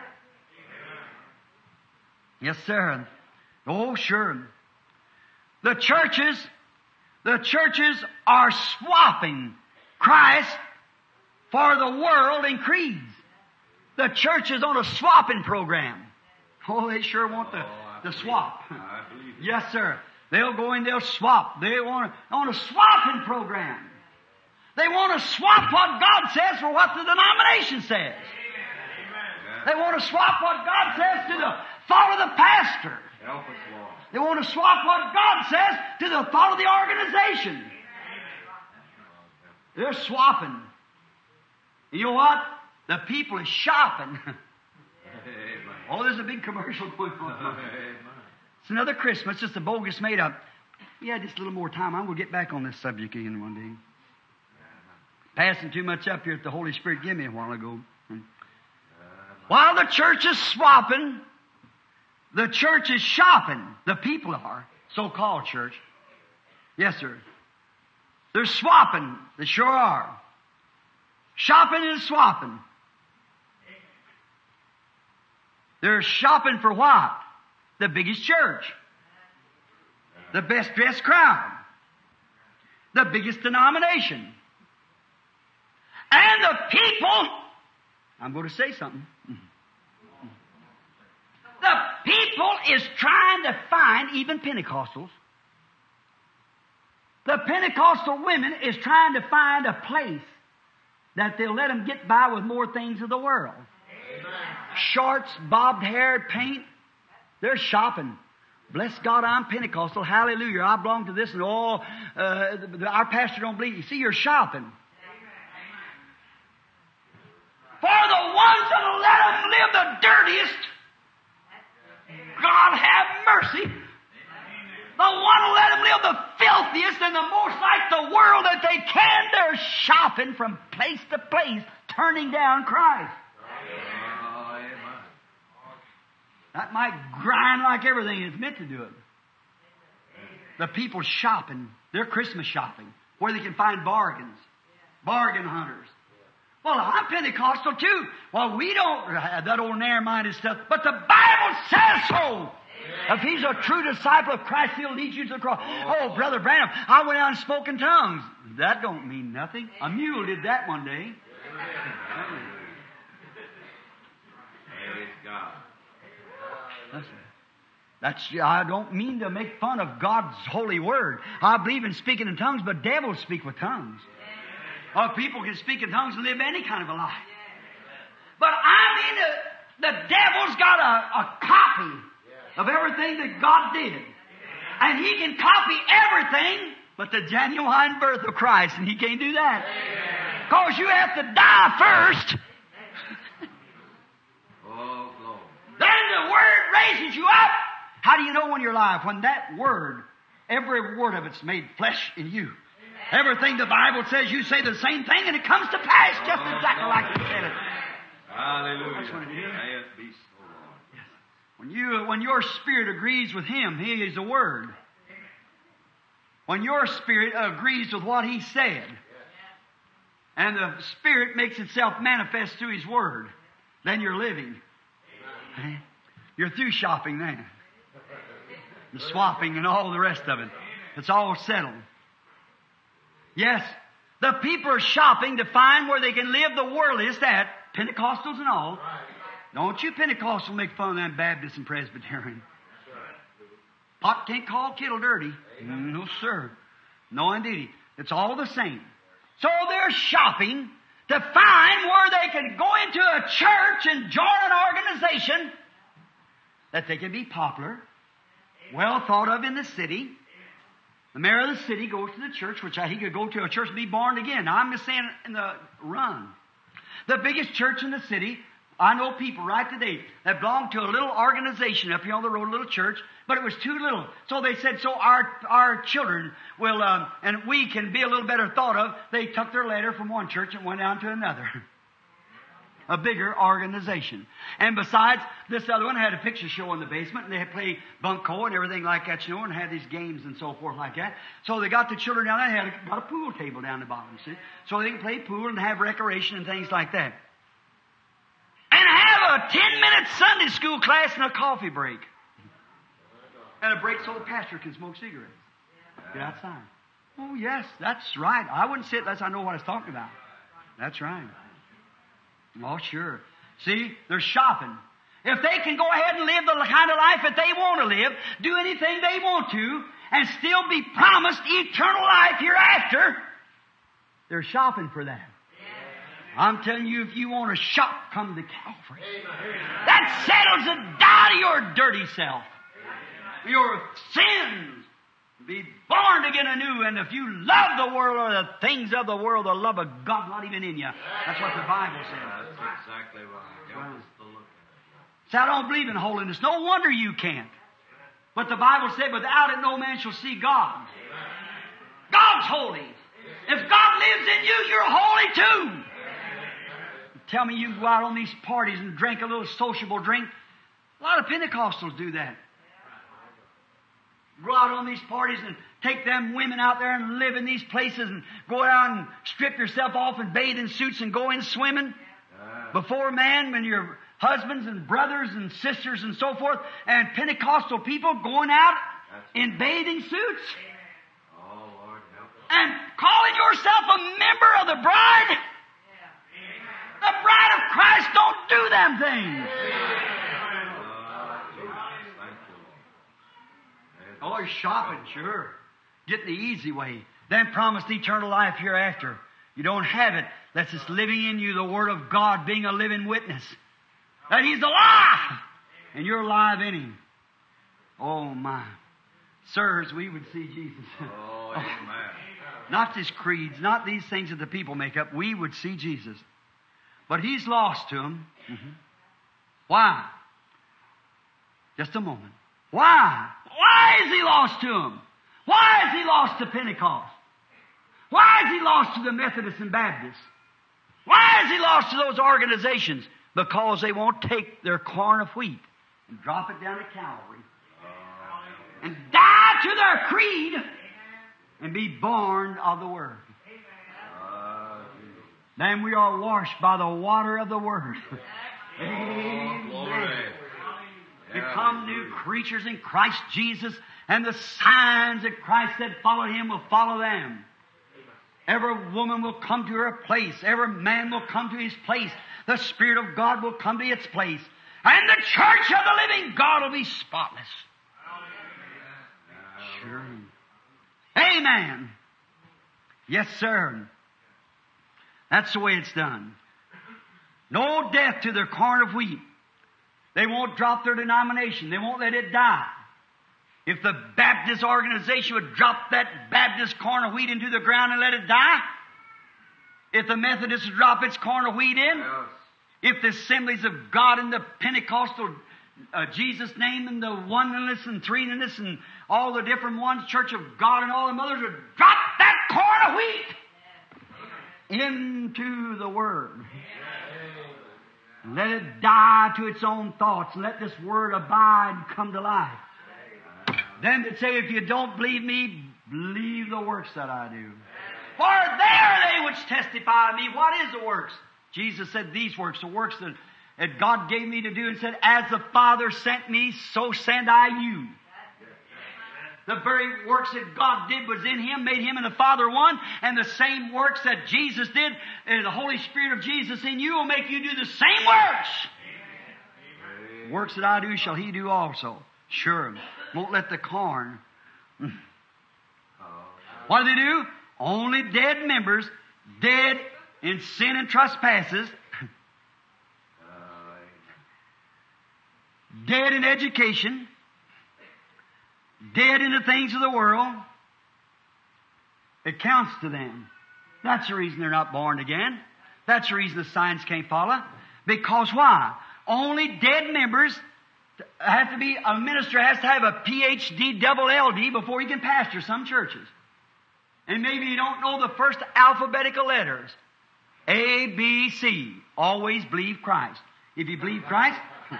Yes, sir. Oh, sure. The churches, the churches are swapping Christ for the world and creeds. The church is on a swapping program. Oh, they sure want the, the swap. Yes, sir. They'll go in, they'll swap. They want a, on a swapping program. They want to swap what God says for what the denomination says. They want to swap what God says to the thought of the pastor. They want to swap what God says to the thought of the organization. They're swapping. And you know what? The people is shopping. Oh, there's a big commercial going on. It's another Christmas, just a bogus made up. Yeah, just a little more time. I'm going to get back on this subject again one day. Passing too much up here that the Holy Spirit gave me a while ago. While the church is swapping, The church is shopping. The people are. So-called church. Yes, sir. They're swapping. They sure are. Shopping and swapping. They're shopping for what? The biggest church. The best dressed crowd. The biggest denomination. And the people, I'm going to say something. The people is trying to find even Pentecostals. The Pentecostal women is trying to find a place that they'll let them get by with more things of the world. Amen. Shorts, bobbed hair, paint. They're shopping. Bless God, I'm Pentecostal. Hallelujah. I belong to this and all. Uh, our pastor don't believe. You see, you're shopping. For the ones that'll let them live the dirtiest, God have mercy. The one who let them live the filthiest and the most like the world that they can, they're shopping from place to place, turning down Christ. That might grind like everything is meant to do it. The people shopping, they're Christmas shopping, where they can find bargains. Bargain hunters. Well, I'm Pentecostal too. Well, we don't have that old narrow-minded stuff, but the Bible says so. If he's a true disciple of Christ, he'll lead you to the cross. Oh, Brother Branham, I went out and spoke in tongues. That don't mean nothing. A mule did that one day. Praise God. Listen, that's, I don't mean to make fun of God's holy word. I believe in speaking in tongues, but devils speak with tongues. Or people can speak in tongues and live any kind of a life. But I mean, the, the devil's got a, a copy of everything that God did. And he can copy everything but the genuine birth of Christ, and he can't do that. Because you have to die first. Oh, Lord. Then the Word raises you up. How do you know when you're alive? When that Word, every word of it's made flesh in you. Everything the Bible says, you say the same thing, and it comes to pass just exactly like you said it. Hallelujah. That's what it is. May it be so, Lord. Yes. When you, when your spirit agrees with Him, He is the Word. When your spirit agrees with what He said, and the Spirit makes itself manifest through His Word, then you're living. Okay? You're through shopping then. And swapping and all the rest of it. It's all settled. Yes, the people are shopping to find where they can live the worldliest at, Pentecostals and all. Don't you Pentecostals make fun of them Baptists and Presbyterian. Pot can't call kettle dirty. No, sir. No, indeed. It's all the same. So they're shopping to find where they can go into a church and join an organization that they can be popular, well thought of in the city. The mayor of the city goes to the church, which he could go to a church and be born again. Now, I'm just saying in the run. The biggest church in the city, I know people right today that belong to a little organization up here on the road, a little church, but it was too little. So they said, so our our children will, um, and we can be a little better thought of. They took their letter from one church and went down to another. A bigger organization. And besides, this other one had a picture show in the basement, and they had played bunco and everything like that, you know, and had these games and so forth like that. So they got the children down there, and had a, got a pool table down the bottom, see? So they can play pool and have recreation and things like that. And have a ten-minute Sunday school class and a coffee break. And a break so the pastor can smoke cigarettes. Get outside. Oh, yes, that's right. I wouldn't sit unless I know what I was talking about. That's right. Oh, sure. See, they're shopping. If they can go ahead and live the kind of life that they want to live, do anything they want to, and still be promised eternal life hereafter, they're shopping for that. I'm telling you, if you want to shop, come to Calvary. That settles it. Die to your dirty self. Your sins. Be born again anew, and if you love the world or the things of the world, the love of God not even in you. That's what the Bible says. That's exactly right. Help us to look at it. So I don't believe in holiness. No wonder you can't. But the Bible said, without it no man shall see God. God's holy. If God lives in you, you're holy too. Tell me you go out on these parties and drink a little sociable drink. A lot of Pentecostals do that. Go out on these parties and take them women out there and live in these places and go out and strip yourself off and bathe in suits and go in swimming before man when your husbands and brothers and sisters and so forth, and Pentecostal people going out in bathing suits and calling yourself a member of the bride. The bride of Christ don't do them things. Oh, you're shopping, sure. Get the easy way. Then promised eternal life hereafter. You don't have it. That's just living in you the Word of God, being a living witness. That He's alive! And you're alive in Him. Oh, my. Sirs, we would see Jesus. Oh, amen. Not these creeds, not these things that the people make up. We would see Jesus. But He's lost to them. Mm-hmm. Why? Just a moment. Why? Why is He lost to them? Why is He lost to Pentecost? Why is He lost to the Methodists and Baptists? Why is He lost to those organizations? Because they won't take their corn of wheat and drop it down to Calvary and die to their creed and be born of the Word. Then we are washed by the water of the Word. Amen. Become new creatures in Christ Jesus, and the signs that Christ said follow Him will follow them. Every woman will come to her place. Every man will come to his place. The Spirit of God will come to its place. And the church of the living God will be spotless. Sure. Amen. Yes, sir. That's the way it's done. No death to their corn of wheat. They won't drop their denomination. They won't let it die. If the Baptist organization would drop that Baptist corn of wheat into the ground and let it die, if the Methodists would drop its corn of wheat in, yes. If the Assemblies of God and the Pentecostal uh, Jesus name and the oneness and threeness and all the different ones, Church of God and all the others would drop that corn of wheat into the Word. Let it die to its own thoughts and let this Word abide and come to life. Then to say, if you don't believe me, believe the works that I do. For they are they which testify of me. What is the works? Jesus said these works, the works that, that God gave me to do, and said, as the Father sent me, so send I you. The very works that God did was in Him, made Him and the Father one, and the same works that Jesus did, and the Holy Spirit of Jesus in you will make you do the same works. Amen. Works that I do shall He do also. Sure. Won't let the corn. What do they do? Only dead members, dead in sin and trespasses, dead in education, dead in the things of the world. It counts to them. That's the reason they're not born again. That's the reason the signs can't follow. Because why? Only dead members have to be, a minister has to have a P H D double L D before he can pastor some churches. And maybe you don't know the first alphabetical letters. A, B, C. Always believe Christ. If you believe Christ...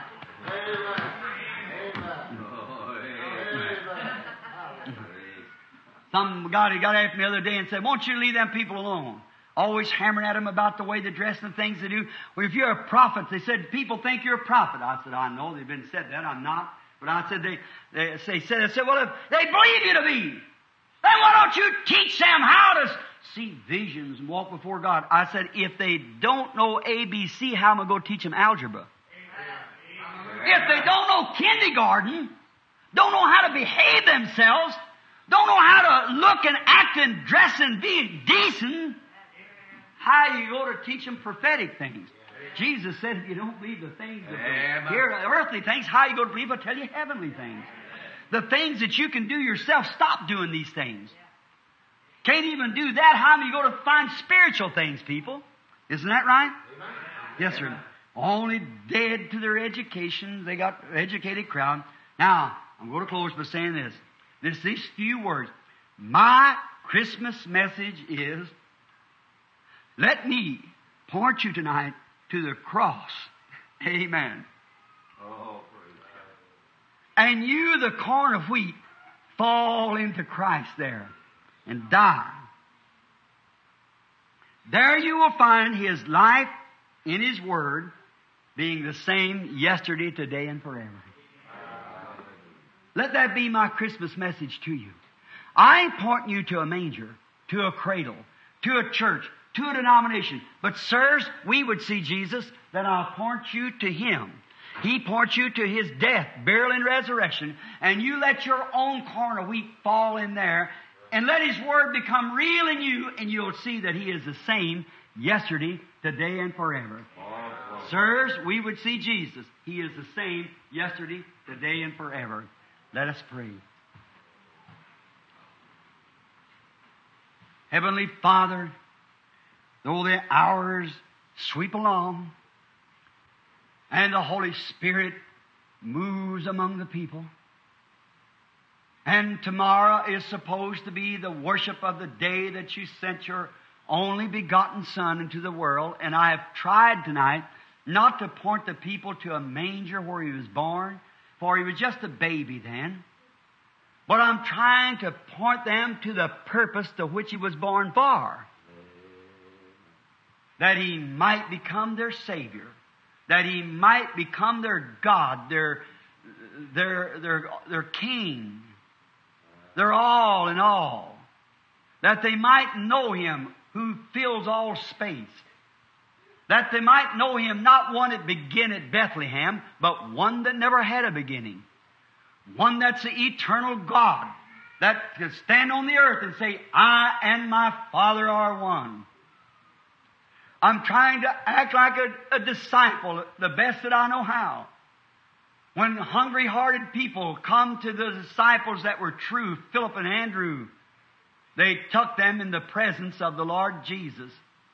Some guy got after me the other day and said, won't you leave them people alone? Always hammering at them about the way they dress and things they do. Well, if you're a prophet, they said, people think you're a prophet. I said, I know. They've been said that. I'm not. But I said, they, they, they said, I said, well, if they believe you to be, then why don't you teach them how to see visions and walk before God? I said, if they don't know A B C, how am I going to teach them algebra? Amen. If they don't know kindergarten, don't know how to behave themselves, don't know how to look and act and dress and be decent, how are you going to teach them prophetic things? Jesus said, if you don't believe the things of the here, earthly things, how are you going to believe I tell you heavenly things? The things that you can do yourself, stop doing these things. Can't even do that. How am you going to find spiritual things, people? Isn't that right? Amen. Yes, sir. Only dead to their education. They got an educated crowd. Now, I'm going to close by saying this. This, these few words. My Christmas message is, let me point you tonight to the cross. Amen. Oh, and you, the corn of wheat, fall into Christ there and die. There you will find His life in His Word being the same yesterday, today, and forever. Let that be my Christmas message to you. I ain't pointing you to a manger, to a cradle, to a church, to a denomination. But, sirs, we would see Jesus, then I'll point you to Him. He points you to His death, burial, and resurrection, and you let your own corn of wheat fall in there, and let His Word become real in you, and you'll see that He is the same yesterday, today, and forever. Oh, sirs, we would see Jesus. He is the same yesterday, today, and forever. Let us pray. Heavenly Father, though the hours sweep along, and the Holy Spirit moves among the people, and tomorrow is supposed to be the worship of the day that you sent your only begotten Son into the world, and I have tried tonight not to point the people to a manger where He was born, for He was just a baby then, but I'm trying to point them to the purpose to which He was born for, that He might become their Savior, that He might become their God, their, their, their, their King, their all in all, that they might know Him who fills all space, that they might know Him, not one that began at Bethlehem, but one that never had a beginning, one that's the eternal God, that can stand on the earth and say, I and my Father are one. I'm trying to act like a, a disciple the best that I know how. When hungry-hearted people come to the disciples that were true, Philip and Andrew, they took them in the presence of the Lord Jesus,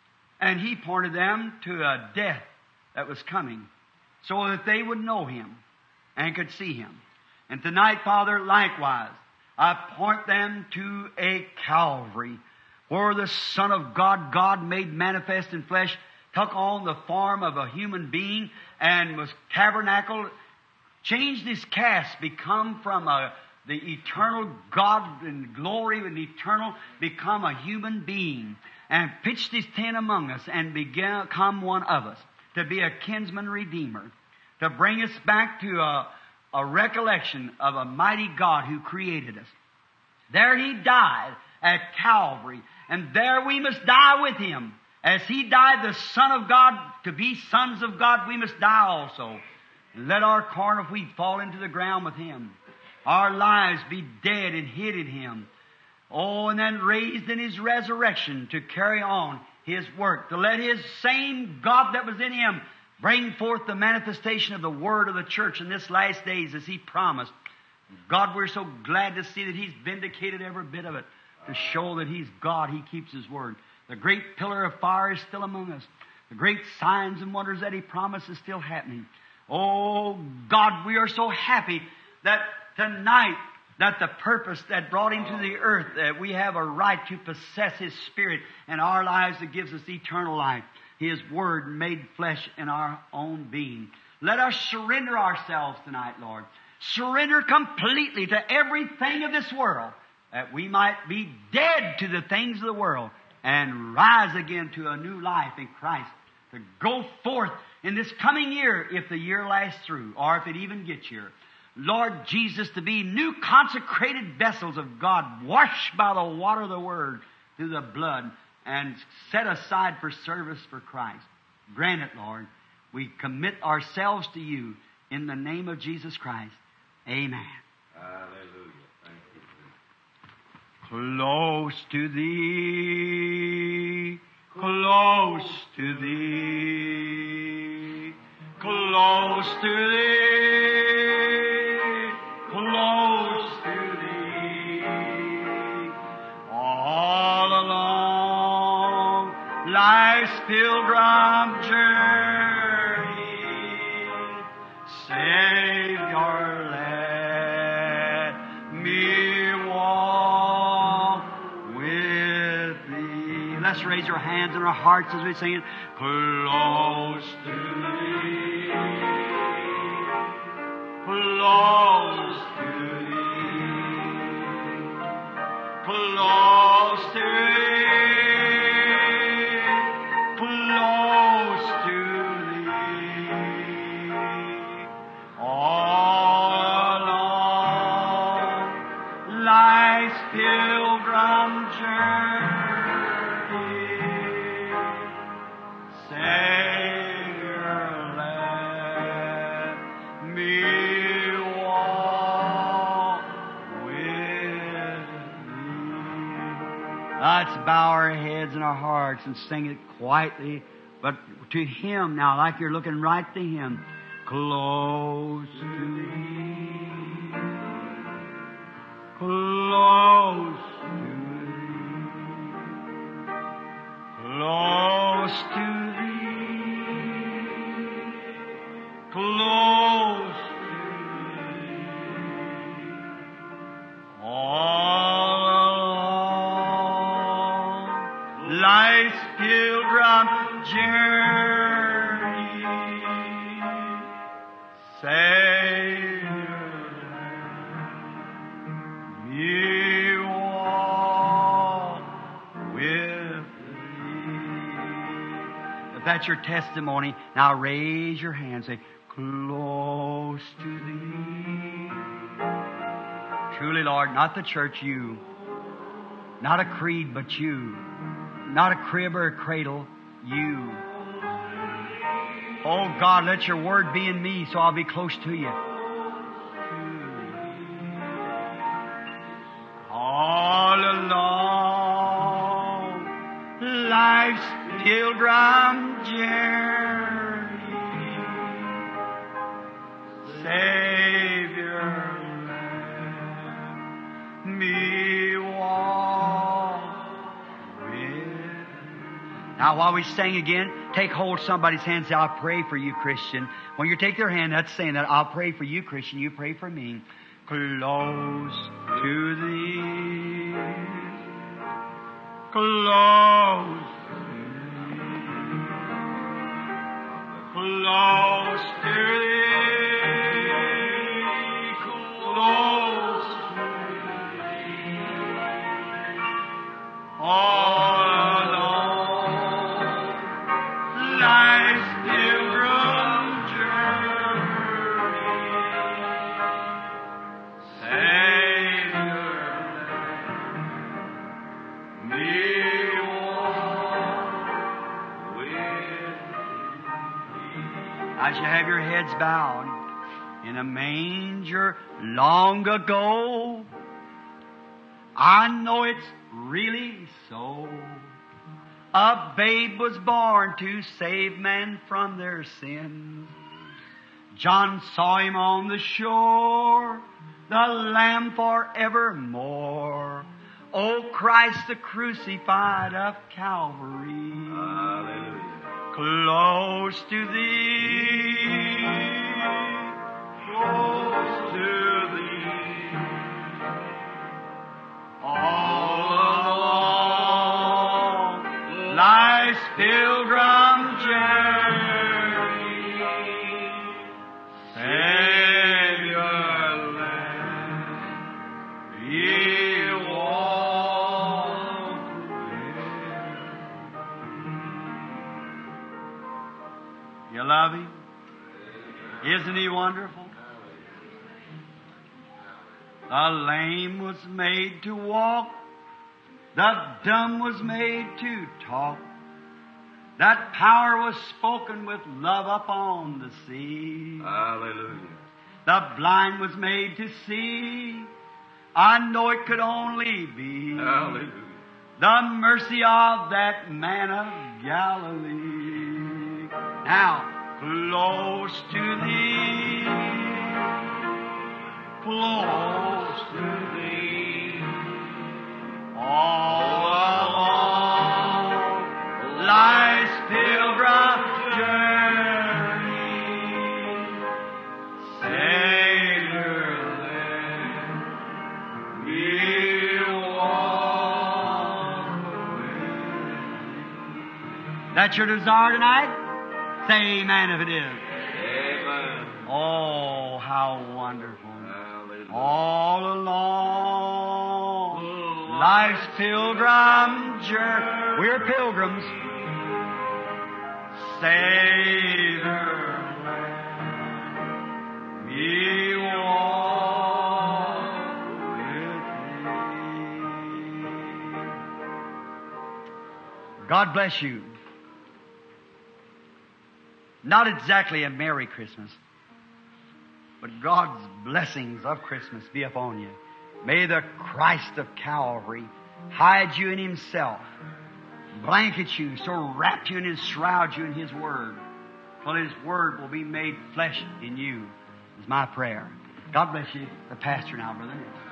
and He pointed them to a death that was coming so that they would know Him and could see Him. And tonight, Father, likewise, I point them to a Calvary, where the Son of God, God made manifest in flesh, took on the form of a human being and was tabernacled, changed His cast, become from a, the eternal God in glory and eternal, become a human being, and pitched His tent among us and become one of us, to be a kinsman redeemer, to bring us back to a, a recollection of a mighty God who created us. There He died at Calvary, and there we must die with Him. As He died, the Son of God, to be sons of God, we must die also. Let our corn of wheat fall into the ground with Him. Our lives be dead and hid in Him. Oh, and then raised in His resurrection to carry on His work, to let His same God that was in Him bring forth the manifestation of the Word of the church in this last days as He promised. God, we're so glad to see that He's vindicated every bit of it, to show that He's God. He keeps His Word. The great pillar of fire is still among us. The great signs and wonders that He promised is still happening. Oh, God, we are so happy that tonight, that the purpose that brought Him to the earth, that we have a right to possess His Spirit in our lives that gives us eternal life. His Word made flesh in our own being. Let us surrender ourselves tonight, Lord. Surrender completely to everything of this world, that we might be dead to the things of the world and rise again to a new life in Christ, to go forth in this coming year, if the year lasts through, or if it even gets here. Lord Jesus, to be new consecrated vessels of God, washed by the water of the Word through the blood, and set aside for service for Christ. Grant it, Lord. We commit ourselves to You in the name of Jesus Christ. Amen. Hallelujah. Thank you. Close to Thee, close to Thee, close to Thee, close to Thee, all along life's pilgrim journey, Savior, let me walk with Thee. Let's raise our hands and our hearts as we sing it. Close to Thee, close to Thee, close to Thee, close to Thee, all along life's pilgrim journey, Savior, let me walk with Thee. Let's bow our heads and our hearts and sing it quietly, but to Him now, like you're looking right to Him. Close to Thee, close to Thee, close to Thee, close to Thee, all along life's pilgrim journey, Savior, me walk with Thee. If that's your testimony, now raise your hand and say, close to Thee. Truly, Lord, not the church, you. Not a creed, but you. Not a crib or a cradle, you. Oh God, let your word be in me so I'll be close to you. All along life's pilgrim journey, Savior, let me walk with. Now while we sing again, take hold of somebody's hand and say, I'll pray for you, Christian. When you take their hand, that's saying that I'll pray for you, Christian. You pray for me. Close to Thee, close to Thee, close to Thee, close to Thee, all along life's pilgrim journey, Savior, let me walk with Thee. As you have your heads bowed, in a manger long ago, I know it's really so. A babe was born to save men from their sins. John saw Him on the shore, the Lamb forevermore. O Christ the crucified of Calvary. Hallelujah. Close to Thee, close to Thee, all along life's pilgrim journey, Savior, let me walk with Thee. You love Him? Isn't He wonderful? The lame was made to walk, the dumb was made to talk. That power was spoken with love upon the sea. Hallelujah. The blind was made to see. I know it could only be Hallelujah. the mercy of that man of Galilee. Now, close to Thee, close to Thee, all along life's pilgrim journey, Savior, let me walk with Thee. That's your desire tonight? Say amen if it is. Amen. Oh, how wonderful. All along life's pilgrim journey. We're pilgrims. Savior, we walk with Thee. God bless you. Not exactly a Merry Christmas, but God's blessings of Christmas be upon you. May the Christ of Calvary hide you in Himself, blanket you, so wrap you and enshroud you in His Word, till His Word will be made flesh in you, is my prayer. God bless you. The pastor now, brother.